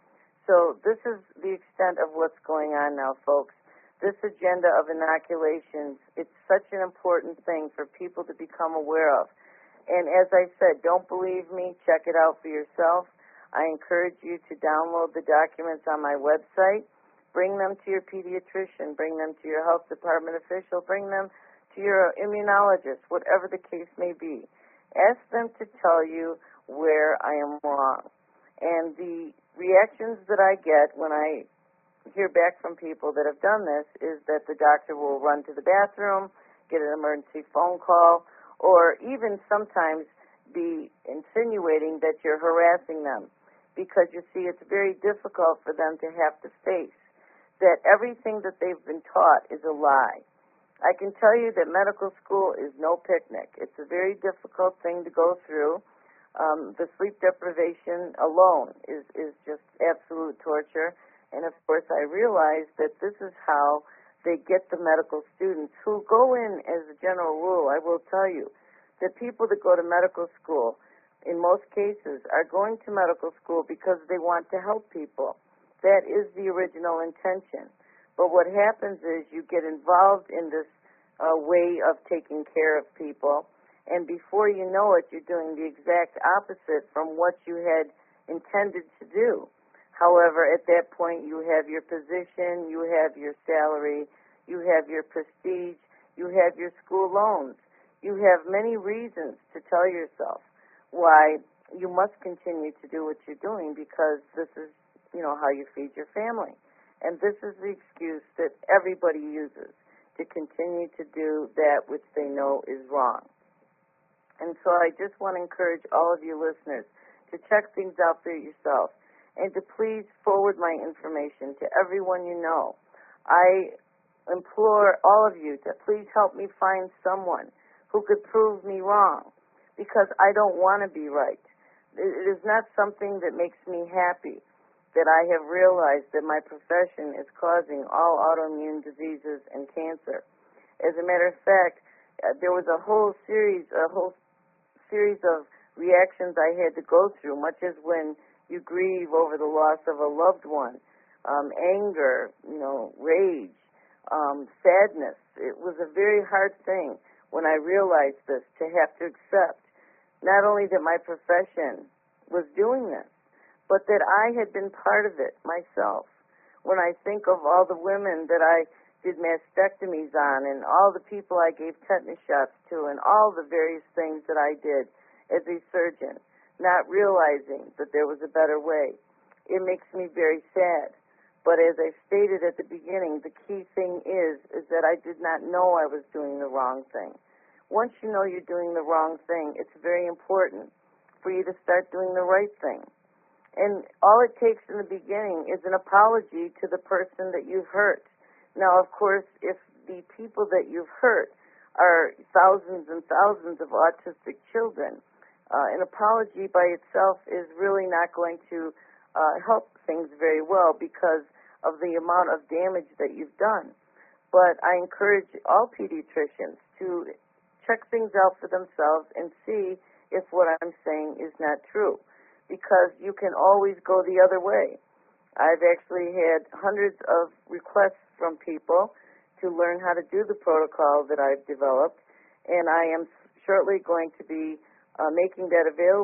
So this is the extent of what's going on now, folks. This agenda of inoculations, it's such an important thing for people to become aware of. And as I said, don't believe me, check it out for yourself. I encourage you to download the documents on my website. Bring them to your pediatrician, bring them to your health department official, bring them to your immunologist, whatever the case may be. Ask them to tell you where I am wrong. And the reactions that I get when I hear back from people that have done this is that the doctor will run to the bathroom, get an emergency phone call, or even sometimes be insinuating that you're harassing them. Because, you see, it's very difficult for them to have to face that everything that they've been taught is a lie. I can tell you that medical school is no picnic. It's a very difficult thing to go through. Um, the sleep deprivation alone is, is just absolute torture. And, of course, I realize that this is how they get the medical students who go in as a general rule. I will tell you that people that go to medical school, in most cases, are going to medical school because they want to help people. That is the original intention. But what happens is you get involved in this uh, way of taking care of people, and before you know it, you're doing the exact opposite from what you had intended to do. However, at that point, you have your position, you have your salary, you have your prestige, you have your school loans. You have many reasons to tell yourself why you must continue to do what you're doing, because this is, you know, how you feed your family. And this is the excuse that everybody uses to continue to do that which they know is wrong. And so I just want to encourage all of you listeners to check things out for yourself and to please forward my information to everyone you know. I implore all of you to please help me find someone who could prove me wrong, because I don't want to be right. It is not something that makes me happy that I have realized that my profession is causing all autoimmune diseases and cancer. As a matter of fact, uh, there was a whole series, a whole series of reactions I had to go through, much as when you grieve over the loss of a loved one, um, anger, you know, rage, um, sadness. It was a very hard thing when I realized this to have to accept not only that my profession was doing this, but that I had been part of it myself. When I think of all the women that I did mastectomies on and all the people I gave tetanus shots to and all the various things that I did as a surgeon, not realizing that there was a better way, it makes me very sad. But as I stated at the beginning, the key thing is, is that I did not know I was doing the wrong thing. Once you know you're doing the wrong thing, it's very important for you to start doing the right thing. And all it takes in the beginning is an apology to the person that you've hurt. Now, of course, if the people that you've hurt are thousands and thousands of autistic children, uh, an apology by itself is really not going to uh, help things very well because of the amount of damage that you've done. But I encourage all pediatricians to check things out for themselves and see if what I'm saying is not true, because you can always go the other way. I've actually had hundreds of requests from people to learn how to do the protocol that I've developed, and I am shortly going to be uh, making that available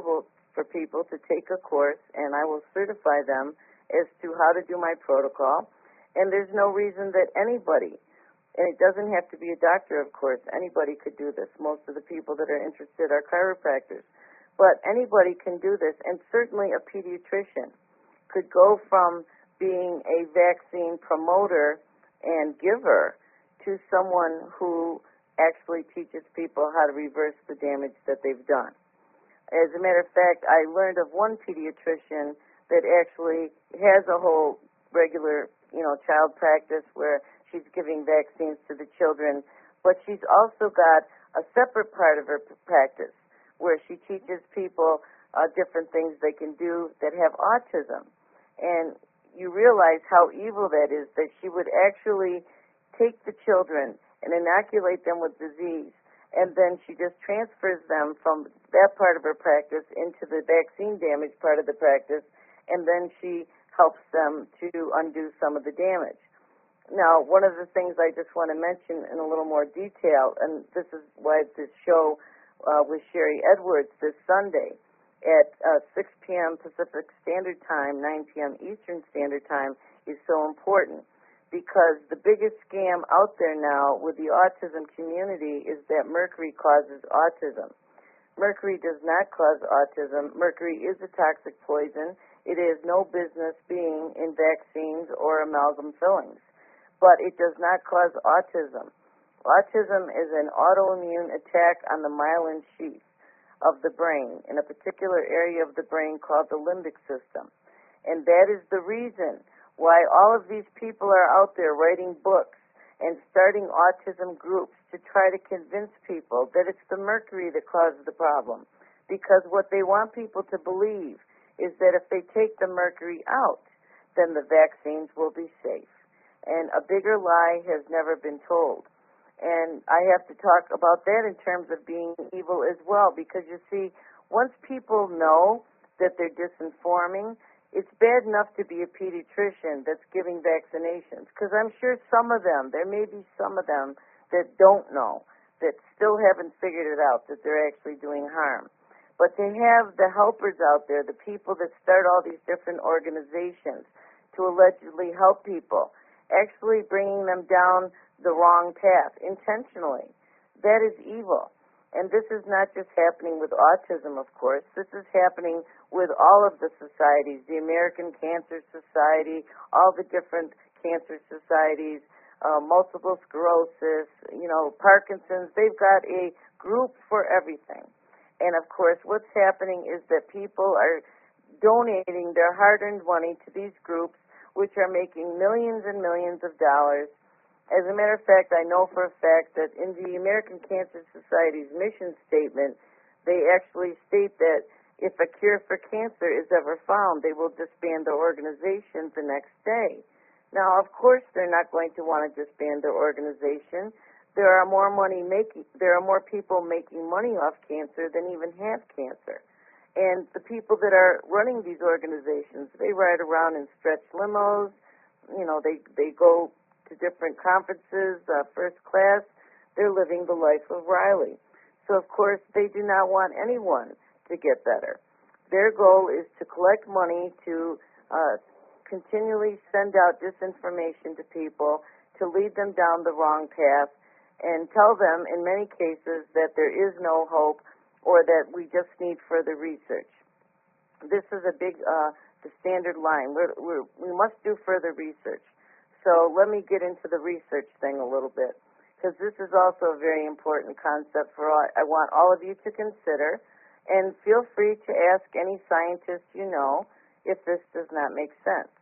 for people to take a course, and I will certify them as to how to do my protocol. And there's no reason that anybody, and it doesn't have to be a doctor, of course, anybody could do this. Most of the people that are interested are chiropractors. But anybody can do this, and certainly a pediatrician could go from being a vaccine promoter and giver to someone who actually teaches people how to reverse the damage that they've done. As a matter of fact, I learned of one pediatrician that actually has a whole regular, you know, child practice where she's giving vaccines to the children, but she's also got a separate part of her practice where she teaches people uh, different things they can do that have autism. And you realize how evil that is, that she would actually take the children and inoculate them with disease, and then she just transfers them from that part of her practice into the vaccine damage part of the practice, and then she helps them to undo some of the damage. Now, one of the things I just want to mention in a little more detail, and this is why this show uh, with Sherry Edwards this Sunday at uh, six p.m. Pacific Standard Time, nine p.m. Eastern Standard Time is so important, because the biggest scam out there now with the autism community is that mercury causes autism. Mercury does not cause autism. Mercury is a toxic poison. It has no business being in vaccines or amalgam fillings. But it does not cause autism. Autism is an autoimmune attack on the myelin sheath of the brain, in a particular area of the brain called the limbic system. And that is the reason why all of these people are out there writing books and starting autism groups to try to convince people that it's the mercury that causes the problem. Because what they want people to believe is that if they take the mercury out, then the vaccines will be safe. And a bigger lie has never been told. And I have to talk about that in terms of being evil as well, because you see, once people know that they're disinforming, it's bad enough to be a pediatrician that's giving vaccinations, because I'm sure some of them, there may be some of them that don't know, that still haven't figured it out, that they're actually doing harm. But to have the helpers out there, the people that start all these different organizations to allegedly help people, actually bringing them down the wrong path intentionally, that is evil. And this is not just happening with autism, of course. This is happening with all of the societies, the American Cancer Society, all the different cancer societies, uh, multiple sclerosis, you know, Parkinson's. They've got a group for everything. And, of course, what's happening is that people are donating their hard-earned money to these groups, which are making millions and millions of dollars. As a matter of fact, I know for a fact that in the American Cancer Society's mission statement, they actually state that if a cure for cancer is ever found, they will disband the organization the next day. Now, of course, they're not going to want to disband their organization. There are more money making, there are more people making money off cancer than even have cancer. And the people that are running these organizations, they ride around in stretch limos, you know, they, they go to different conferences, uh, first class. They're living the life of Riley. So, of course, they do not want anyone to get better. Their goal is to collect money to uh, continually send out disinformation to people, to lead them down the wrong path, and tell them, in many cases, that there is no hope or that we just need further research. This is a big, uh, the standard line. We're, we're, we must do further research. So let me get into the research thing a little bit, because this is also a very important concept for all. I want all of you to consider, and feel free to ask any scientist you know if this does not make sense.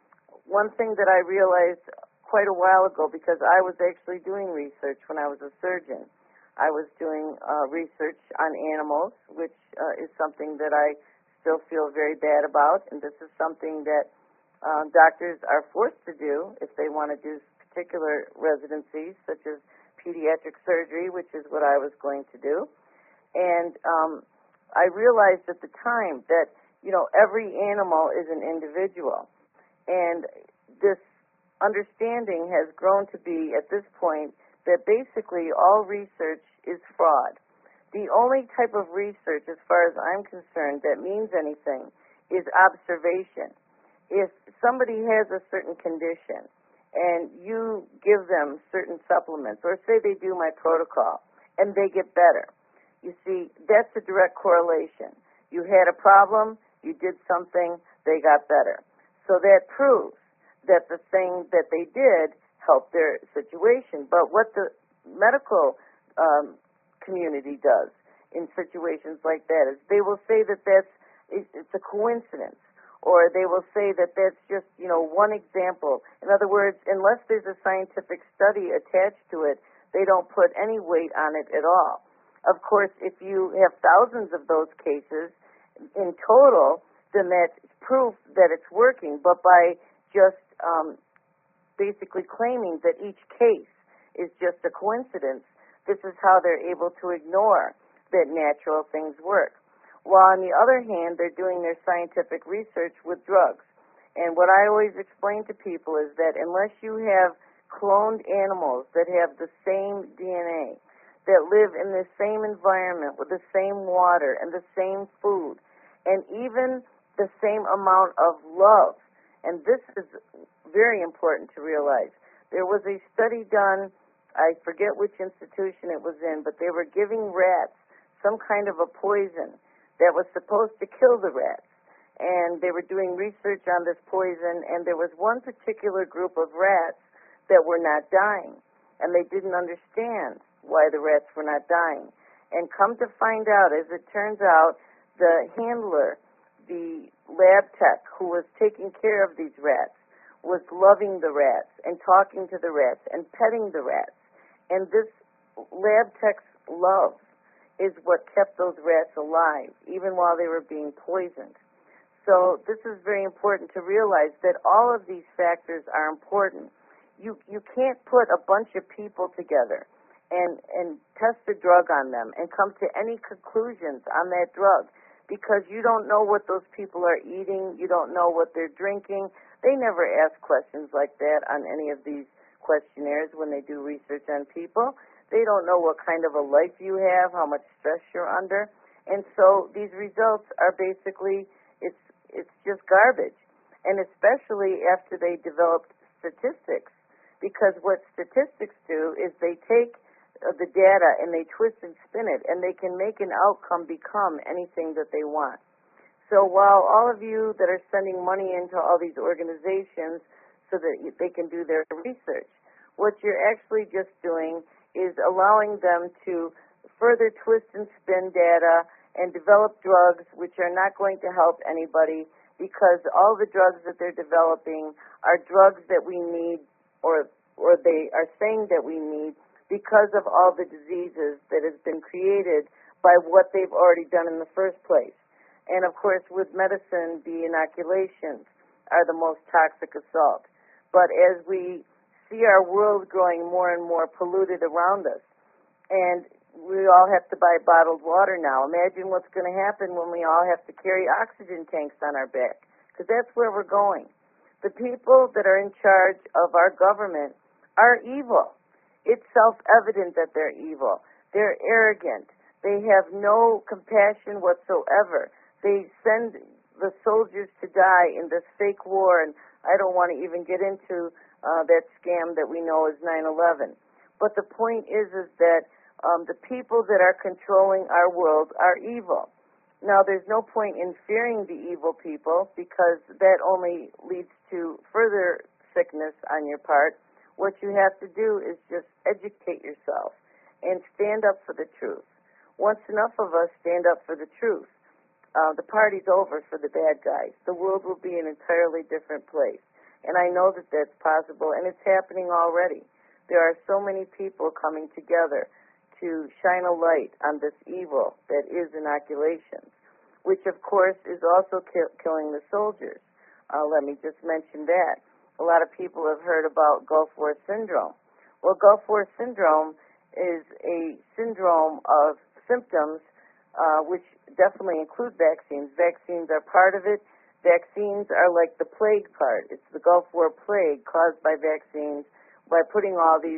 One thing that I realized quite a while ago, because I was actually doing research when I was a surgeon. I was doing uh, research on animals, which uh, is something that I still feel very bad about, and this is something that Uh, doctors are forced to do if they want to do particular residencies, such as pediatric surgery, which is what I was going to do. And um, I realized at the time that, you know, every animal is an individual. And this understanding has grown to be, at this point, that basically all research is fraud. The only type of research, as far as I'm concerned, that means anything is observation. If somebody has a certain condition and you give them certain supplements, or say they do my protocol and they get better, you see, that's a direct correlation. You had a problem, you did something, they got better. So that proves that the thing that they did helped their situation. But what the medical um, community does in situations like that is they will say that that's it's a coincidence, or they will say that that's just, you know, one example. In other words, unless there's a scientific study attached to it, they don't put any weight on it at all. Of course, if you have thousands of those cases in total, then that's proof that it's working. But by just um, basically claiming that each case is just a coincidence, this is how they're able to ignore that natural things work. While on the other hand, they're doing their scientific research with drugs. And what I always explain to people is that unless you have cloned animals that have the same D N A, that live in the same environment with the same water and the same food, and even the same amount of love, and this is very important to realize. There was a study done, I forget which institution it was in, but they were giving rats some kind of a poison that was supposed to kill the rats. And they were doing research on this poison, and there was one particular group of rats that were not dying. And they didn't understand why the rats were not dying. And come to find out, as it turns out, the handler, the lab tech who was taking care of these rats, was loving the rats and talking to the rats and petting the rats. And this lab tech's love is what kept those rats alive, even while they were being poisoned. So this is very important to realize that all of these factors are important. You you can't put a bunch of people together and, and test a drug on them and come to any conclusions on that drug, because you don't know what those people are eating, you don't know what they're drinking. They never ask questions like that on any of these questionnaires when they do research on people. They don't know what kind of a life you have, how much stress you're under. And so these results are basically, it's it's just garbage. And especially after they developed statistics, because what statistics do is they take uh, the data and they twist and spin it, and they can make an outcome become anything that they want. So while all of you that are sending money into all these organizations so that they can do their research, what you're actually just doing is allowing them to further twist and spin data and develop drugs which are not going to help anybody, because all the drugs that they're developing are drugs that we need, or or they are saying that we need, because of all the diseases that has been created by what they've already done in the first place. And of course, with medicine, the inoculations are the most toxic assault. But as we see our world growing more and more polluted around us, and we all have to buy bottled water now. Imagine what's going to happen when we all have to carry oxygen tanks on our back, because that's where we're going. The people that are in charge of our government are evil. It's self-evident that they're evil. They're arrogant. They have no compassion whatsoever. They send the soldiers to die in this fake war, and I don't want to even get into Uh, that scam that we know is nine eleven. But the point is, is that um, the people that are controlling our world are evil. Now, there's no point in fearing the evil people, because that only leads to further sickness on your part. What you have to do is just educate yourself and stand up for the truth. Once enough of us stand up for the truth, uh, the party's over for the bad guys. The world will be an entirely different place. And I know that that's possible, and it's happening already. There are so many people coming together to shine a light on this evil that is inoculations, which, of course, is also ki- killing the soldiers. Uh, let me just mention that. A lot of people have heard about Gulf War syndrome. Well, Gulf War syndrome is a syndrome of symptoms uh, which definitely include vaccines. Vaccines are part of it. Vaccines are like the plague part. It's the Gulf War plague caused by vaccines, by putting all these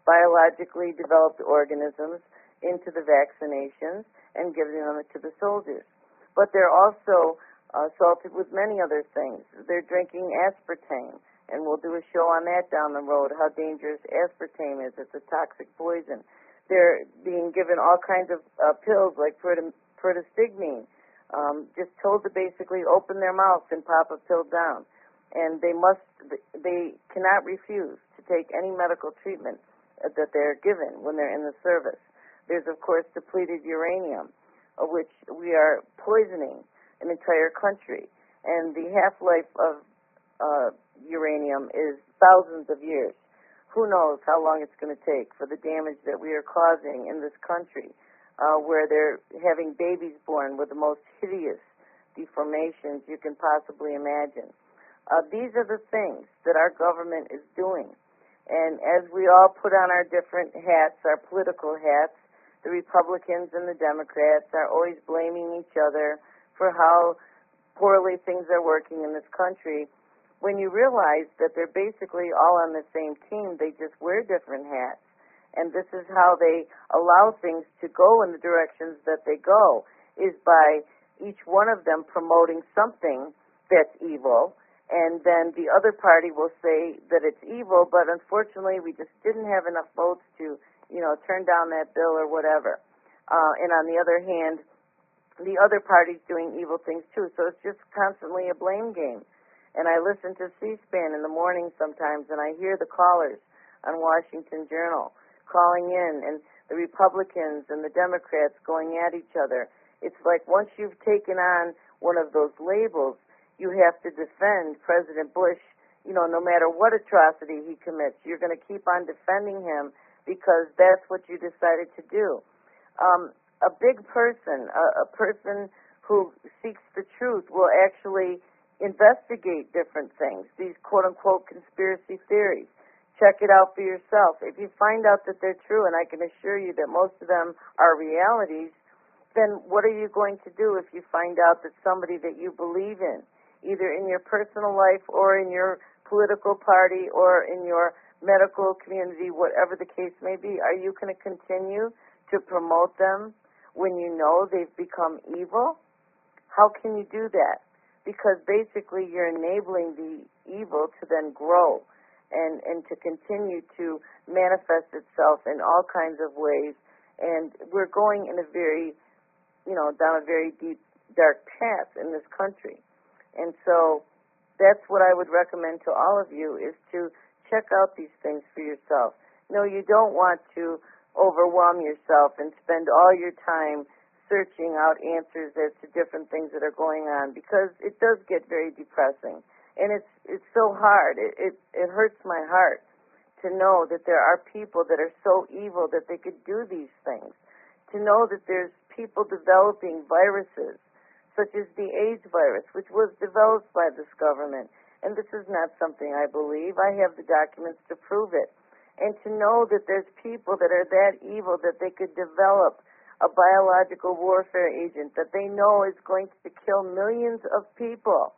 biologically developed organisms into the vaccinations and giving them to the soldiers. But they're also uh, assaulted with many other things. They're drinking aspartame, and we'll do a show on that down the road, how dangerous aspartame is. It's a toxic poison. They're being given all kinds of uh, pills like protastigmine, um, just told to basically open their mouths and pop a pill down. And they must, they cannot refuse to take any medical treatment that they're given when they're in the service. There's, of course, depleted uranium, of which we are poisoning an entire country. And the half-life of uh, uranium is thousands of years. Who knows how long it's going to take for the damage that we are causing in this country, uh, where they're having babies born with the most hideous deformations you can possibly imagine. Uh, these are the things that our government is doing. And as we all put on our different hats, our political hats, the Republicans and the Democrats are always blaming each other for how poorly things are working in this country. When you realize that they're basically all on the same team, they just wear different hats. And this is how they allow things to go in the directions that they go, is by each one of them promoting something that's evil, and then the other party will say that it's evil, but unfortunately we just didn't have enough votes to, you know, turn down that bill or whatever. Uh, and on the other hand, the other party's doing evil things too, so it's just constantly a blame game. And I listen to C-SPAN in the morning sometimes, and I hear the callers on Washington Journal calling in, and the Republicans and the Democrats going at each other. It's like once you've taken on one of those labels, you have to defend President Bush, you know, no matter what atrocity he commits. You're going to keep on defending him because that's what you decided to do. Um, a big person, a, a person who seeks the truth will actually investigate different things, these quote-unquote conspiracy theories. Check it out for yourself. If you find out that they're true, and I can assure you that most of them are realities, then what are you going to do if you find out that somebody that you believe in, either in your personal life or in your political party or in your medical community, whatever the case may be, are you going to continue to promote them when you know they've become evil? How can you do that? Because basically you're enabling the evil to then grow and, and to continue to manifest itself in all kinds of ways. And we're going in a very, you know, down a very deep, dark path in this country. And so that's what I would recommend to all of you, is to check out these things for yourself. No, you don't want to overwhelm yourself and spend all your time searching out answers as to different things that are going on, because it does get very depressing. And it's it's so hard. It, it, it hurts my heart to know that there are people that are so evil that they could do these things. To know that there's people developing viruses, such as the AIDS virus, which was developed by this government. And this is not something I believe. I have the documents to prove it. And to know that there's people that are that evil that they could develop a biological warfare agent that they know is going to kill millions of people,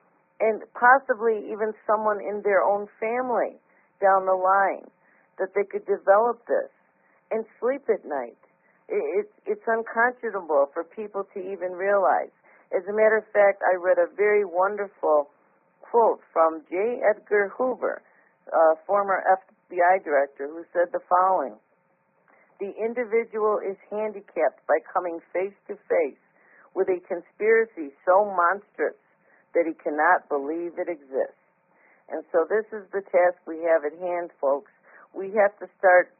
and possibly even someone in their own family down the line, that they could develop this and sleep at night. It's, it's unconscionable for people to even realize. As a matter of fact, I read a very wonderful quote from J. Edgar Hoover, uh, former F B I director, who said the following: "The individual is handicapped by coming face to face with a conspiracy so monstrous that he cannot believe it exists." And so this is the task we have at hand, folks. We have to start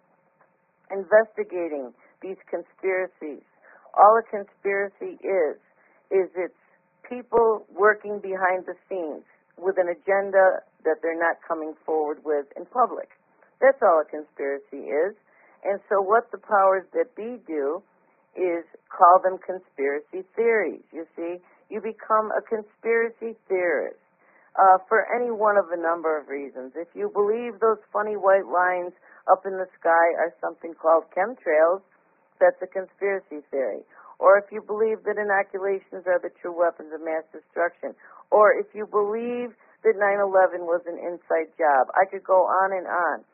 investigating these conspiracies. All a conspiracy is, is it's people working behind the scenes with an agenda that they're not coming forward with in public. That's all a conspiracy is. And so what the powers that be do is call them conspiracy theories. You see, you become a conspiracy theorist uh, for any one of a number of reasons. If you believe those funny white lines up in the sky are something called chemtrails, that's a conspiracy theory. Or if you believe that inoculations are the true weapons of mass destruction. Or if you believe that nine eleven was an inside job. I could go on and on.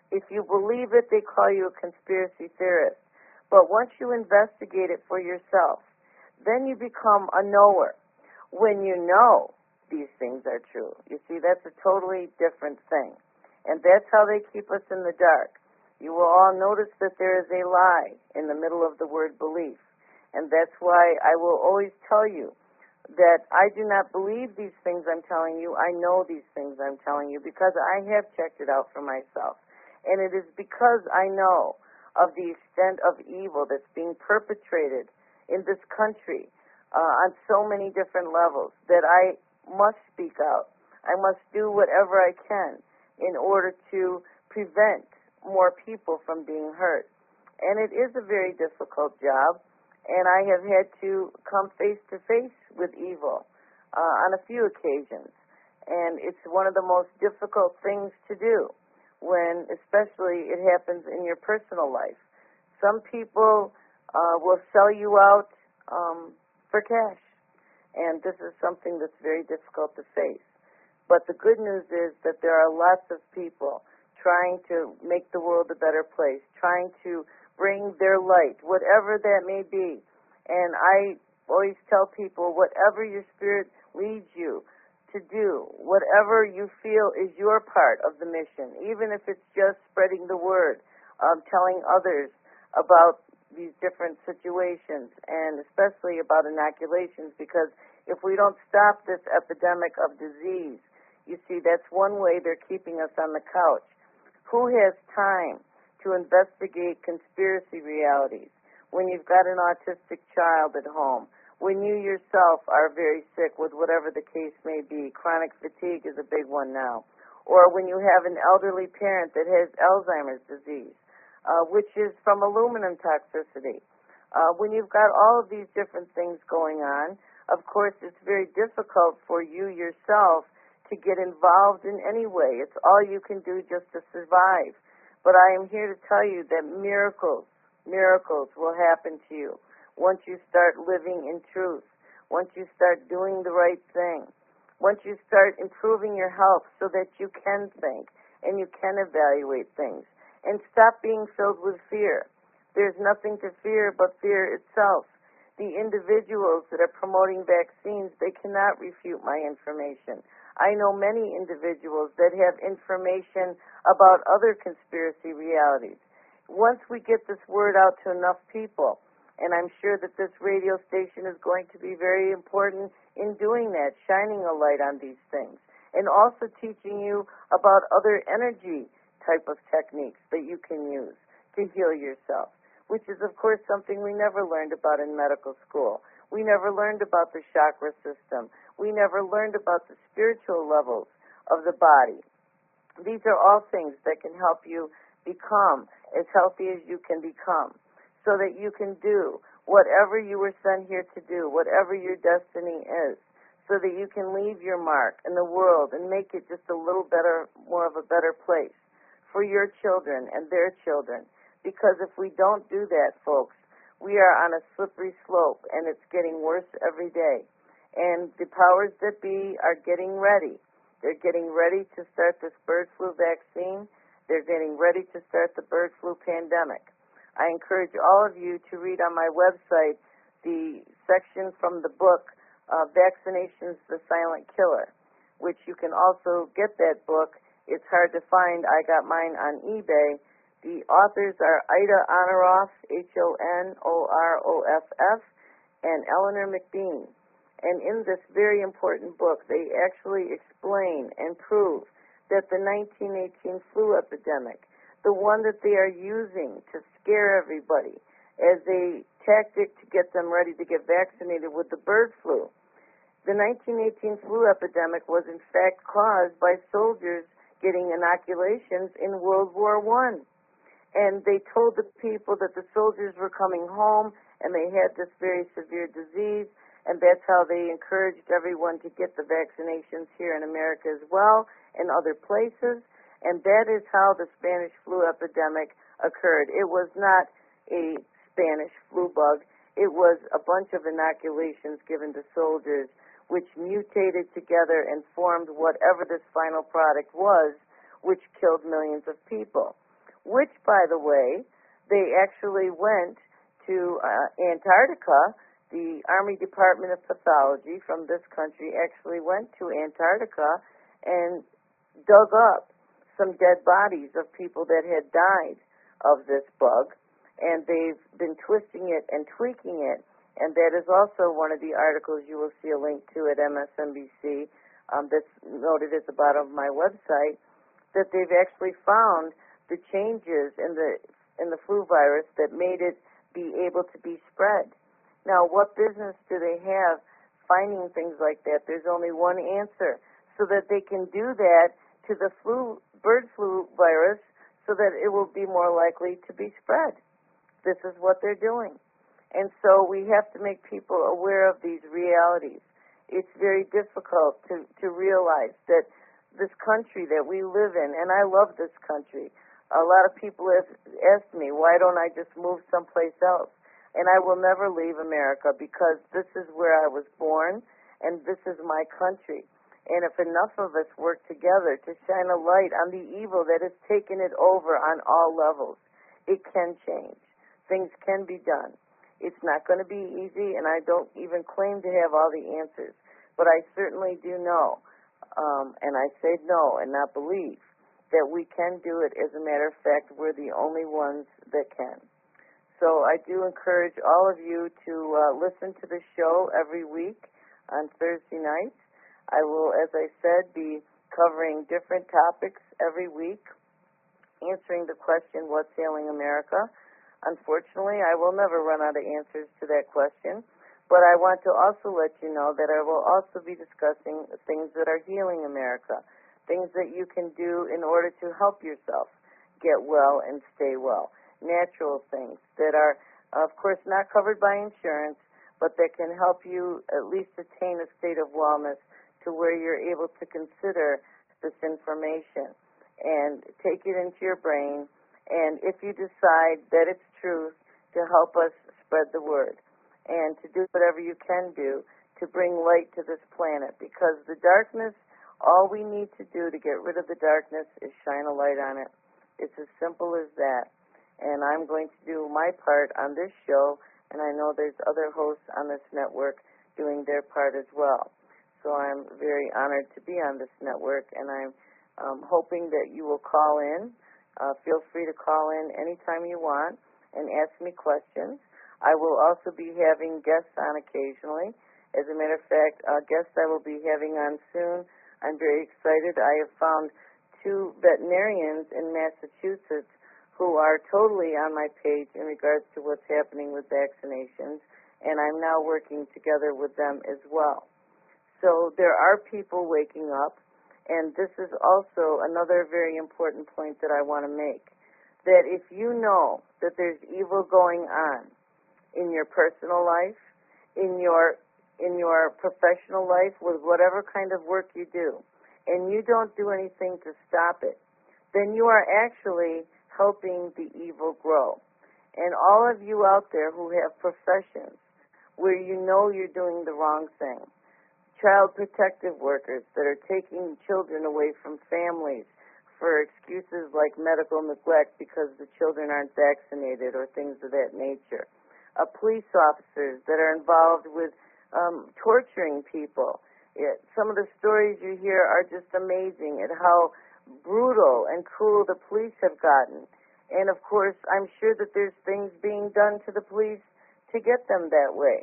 If you believe it, they call you a conspiracy theorist. But once you investigate it for yourself, then you become a knower. When you know these things are true, you see, that's a totally different thing. And that's how they keep us in the dark. You will all notice that there is a lie in the middle of the word belief. And that's why I will always tell you that I do not believe these things I'm telling you. I know these things I'm telling you because I have checked it out for myself. And it is because I know of the extent of evil that's being perpetrated in this country uh, on so many different levels that I must speak out. I must do whatever I can in order to prevent more people from being hurt. And it is a very difficult job, and I have had to come face to face with evil uh, on a few occasions. And it's one of the most difficult things to do when especially it happens in your personal life. Some people uh, will sell you out um, for cash, and this is something that's very difficult to face. But the good news is that there are lots of people trying to make the world a better place, trying to bring their light, whatever that may be. And I always tell people, whatever your spirit leads you to do, whatever you feel is your part of the mission, even if it's just spreading the word, um, telling others about these different situations, and especially about inoculations, because if we don't stop this epidemic of disease, you see, that's one way they're keeping us on the couch. Who has time to investigate conspiracy realities when you've got an autistic child at home, when you yourself are very sick with whatever the case may be? Chronic fatigue is a big one now. Or when you have an elderly parent that has Alzheimer's disease, uh, which is from aluminum toxicity. Uh, when you've got all of these different things going on, of course, it's very difficult for you yourself to get involved in any way. It's all you can do just to survive. But I am here to tell you that miracles, miracles will happen to you once you start living in truth, once you start doing the right thing, once you start improving your health so that you can think and you can evaluate things, and stop being filled with fear. There's nothing to fear but fear itself. The individuals that are promoting vaccines, they cannot refute my information. I know many individuals that have information about other conspiracy realities. Once we get this word out to enough people, and I'm sure that this radio station is going to be very important in doing that, shining a light on these things, and also teaching you about other energy type of techniques that you can use to heal yourself, which is, of course, something we never learned about in medical school. We never learned about the chakra system. We never learned about the spiritual levels of the body. These are all things that can help you become as healthy as you can become, so that you can do whatever you were sent here to do, whatever your destiny is, so that you can leave your mark in the world and make it just a little better, more of a better place for your children and their children. Because if we don't do that, folks, we are on a slippery slope, and it's getting worse every day. And the powers that be are getting ready. They're getting ready to start this bird flu vaccine. They're getting ready to start the bird flu pandemic. I encourage all of you to read on my website the section from the book, uh, Vaccinations, the Silent Killer, which you can also get that book. It's hard to find. I got mine on eBay. The authors are Ida Honoroff, H O N O R O F F, and Eleanor McBean. And in this very important book, they actually explain and prove that the nineteen eighteen flu epidemic, the one that they are using to scare everybody as a tactic to get them ready to get vaccinated with the bird flu, the nineteen eighteen flu epidemic was in fact caused by soldiers getting inoculations in World War One. And they told the people that the soldiers were coming home and they had this very severe disease, and that's how they encouraged everyone to get the vaccinations here in America as well and other places. And that is how the Spanish flu epidemic occurred. It was not a Spanish flu bug. It was a bunch of inoculations given to soldiers which mutated together and formed whatever this final product was, which killed millions of people. which, by the way, they actually went to uh, Antarctica. The Army Department of Pathology from this country actually went to Antarctica and dug up some dead bodies of people that had died of this bug, and they've been twisting it and tweaking it, and that is also one of the articles you will see a link to at M S N B C um, that's noted at the bottom of my website, that they've actually found the changes in the in the flu virus that made it be able to be spread. Now, what business do they have finding things like that? There's only one answer, so that they can do that to the flu, bird flu virus, so that it will be more likely to be spread. This is what they're doing. And so we have to make people aware of these realities. It's very difficult to, to realize that this country that we live in, and I love this country. A lot of people have asked me, why don't I just move someplace else? And I will never leave America, because this is where I was born, and this is my country. And if enough of us work together to shine a light on the evil that has taken it over on all levels, it can change. Things can be done. It's not going to be easy, and I don't even claim to have all the answers. But I certainly do know, um, and I say know and not believe, that we can do it. As a matter of fact, we're the only ones that can. So I do encourage all of you to uh, listen to the show every week on Thursday nights. I will, as I said, be covering different topics every week, answering the question, what's ailing America? Unfortunately, I will never run out of answers to that question, but I want to also let you know that I will also be discussing things that are healing America, things that you can do in order to help yourself get well and stay well, natural things that are, of course, not covered by insurance, but that can help you at least attain a state of wellness to where you're able to consider this information and take it into your brain, and if you decide that it's truth, to help us spread the word and to do whatever you can do to bring light to this planet, because the darkness, all we need to do to get rid of the darkness is shine a light on it. It's as simple as that. And I'm going to do my part on this show, and I know there's other hosts on this network doing their part as well. So I'm very honored to be on this network, and I'm um, hoping that you will call in. Uh, feel free to call in anytime you want and ask me questions. I will also be having guests on occasionally. As a matter of fact, uh, guests I will be having on soon. I'm very excited. I have found two veterinarians in Massachusetts who are totally on my page in regards to what's happening with vaccinations, and I'm now working together with them as well. So there are people waking up, and this is also another very important point that I want to make, that if you know that there's evil going on in your personal life, in your in your professional life, with whatever kind of work you do, and you don't do anything to stop it, then you are actually helping the evil grow. And all of you out there who have professions where you know you're doing the wrong thing, child protective workers that are taking children away from families for excuses like medical neglect because the children aren't vaccinated or things of that nature, uh, police officers that are involved with um, torturing people. It, some of the stories you hear are just amazing at how brutal and cruel the police have gotten. And, of course, I'm sure that there's things being done to the police to get them that way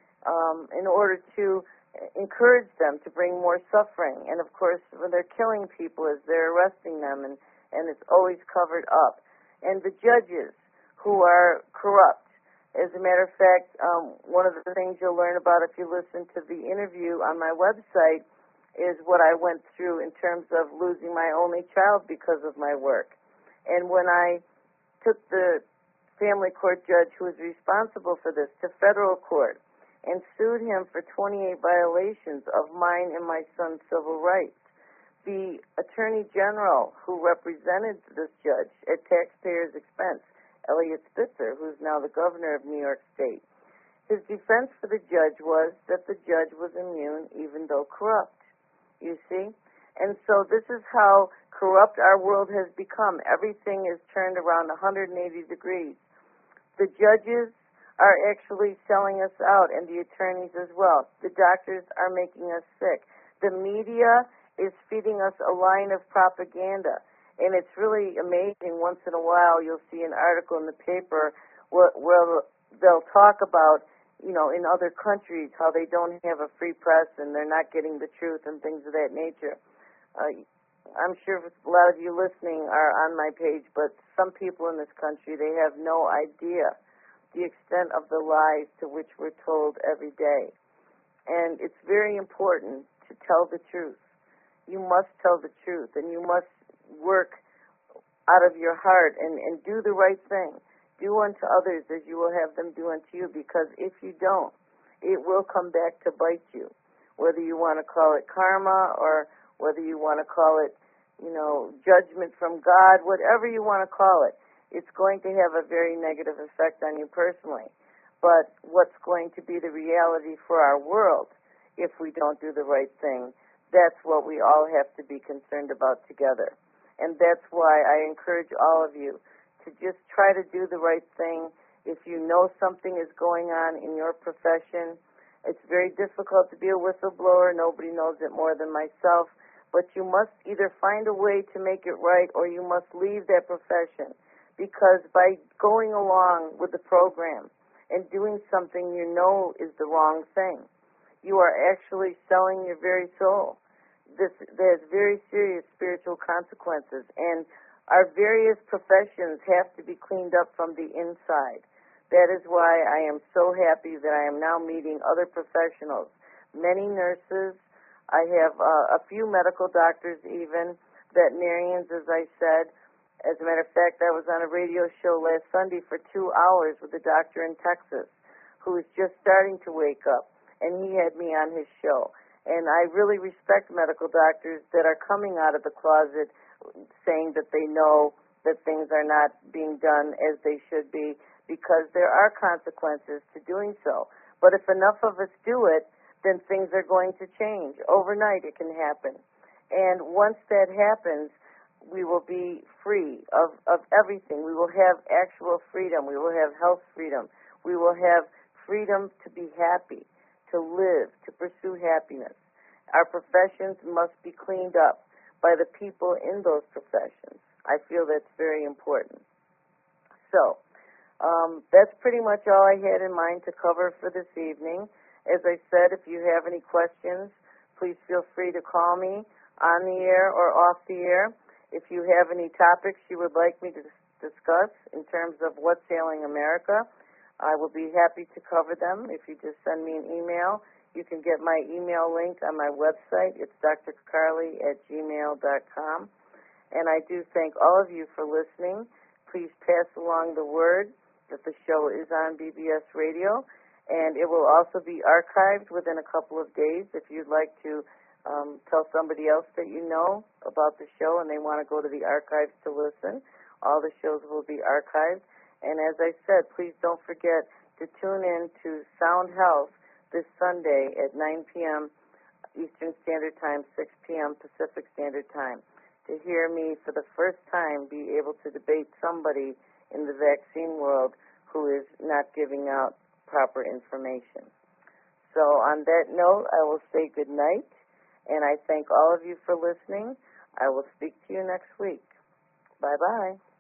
um, in order to encourage them to bring more suffering. And, of course, when they're killing people as they're arresting them, and, and it's always covered up. And the judges who are corrupt. As a matter of fact, um, one of the things you'll learn about if you listen to the interview on my website is what I went through in terms of losing my only child because of my work. And when I took the family court judge who was responsible for this to federal court and sued him for twenty-eight violations of mine and my son's civil rights, the attorney general who represented this judge at taxpayers' expense, Eliot Spitzer, who's now the governor of New York State, his defense for the judge was that the judge was immune even though corrupt. You see? And so this is how corrupt our world has become. Everything is turned around one hundred eighty degrees. The judges are actually selling us out, and the attorneys as well. The doctors are making us sick. The media is feeding us a line of propaganda. And it's really amazing. Once in a while, you'll see an article in the paper where, where they'll talk about, you know, in other countries how they don't have a free press and they're not getting the truth and things of that nature. Uh, I'm sure a lot of you listening are on my page, but some people in this country, they have no idea the extent of the lies to which we're told every day. And it's very important to tell the truth. You must tell the truth, and you must work out of your heart and, and do the right thing. Do unto others as you will have them do unto you, because if you don't, it will come back to bite you, whether you want to call it karma or whether you want to call it, you know, judgment from God, whatever you want to call it. It's going to have a very negative effect on you personally. But what's going to be the reality for our world if we don't do the right thing, that's what we all have to be concerned about together. And that's why I encourage all of you to just try to do the right thing. If you know something is going on in your profession, it's very difficult to be a whistleblower. Nobody knows it more than myself. But you must either find a way to make it right or you must leave that profession. Because by going along with the program and doing something you know is the wrong thing, you are actually selling your very soul. This there's very serious spiritual consequences, and our various professions have to be cleaned up from the inside. That is why I am so happy that I am now meeting other professionals, many nurses. I have uh, a few medical doctors even, veterinarians, as I said. As a matter of fact, I was on a radio show last Sunday for two hours with a doctor in Texas who is just starting to wake up, and he had me on his show. And I really respect medical doctors that are coming out of the closet saying that they know that things are not being done as they should be, because there are consequences to doing so. But if enough of us do it, then things are going to change. Overnight it can happen. And once that happens, we will be free of, of everything. We will have actual freedom. We will have health freedom. We will have freedom to be happy, to live, to pursue happiness. Our professions must be cleaned up by the people in those professions. I feel that's very important. So, um, that's pretty much all I had in mind to cover for this evening. As I said, if you have any questions, please feel free to call me on the air or off the air. If you have any topics you would like me to discuss in terms of What's Ailing America, I will be happy to cover them. If you just send me an email, you can get my email link on my website. It's d r carly at gmail dot com. And I do thank all of you for listening. Please pass along the word that the show is on B B S Radio, and it will also be archived within a couple of days if you'd like to Um, tell somebody else that you know about the show and they want to go to the archives to listen. All the shows will be archived. And as I said, please don't forget to tune in to Sound Health this Sunday at nine p.m. Eastern Standard Time, six p.m. Pacific Standard Time, to hear me for the first time be able to debate somebody in the vaccine world who is not giving out proper information. So on that note, I will say good night. And I thank all of you for listening. I will speak to you next week. Bye-bye.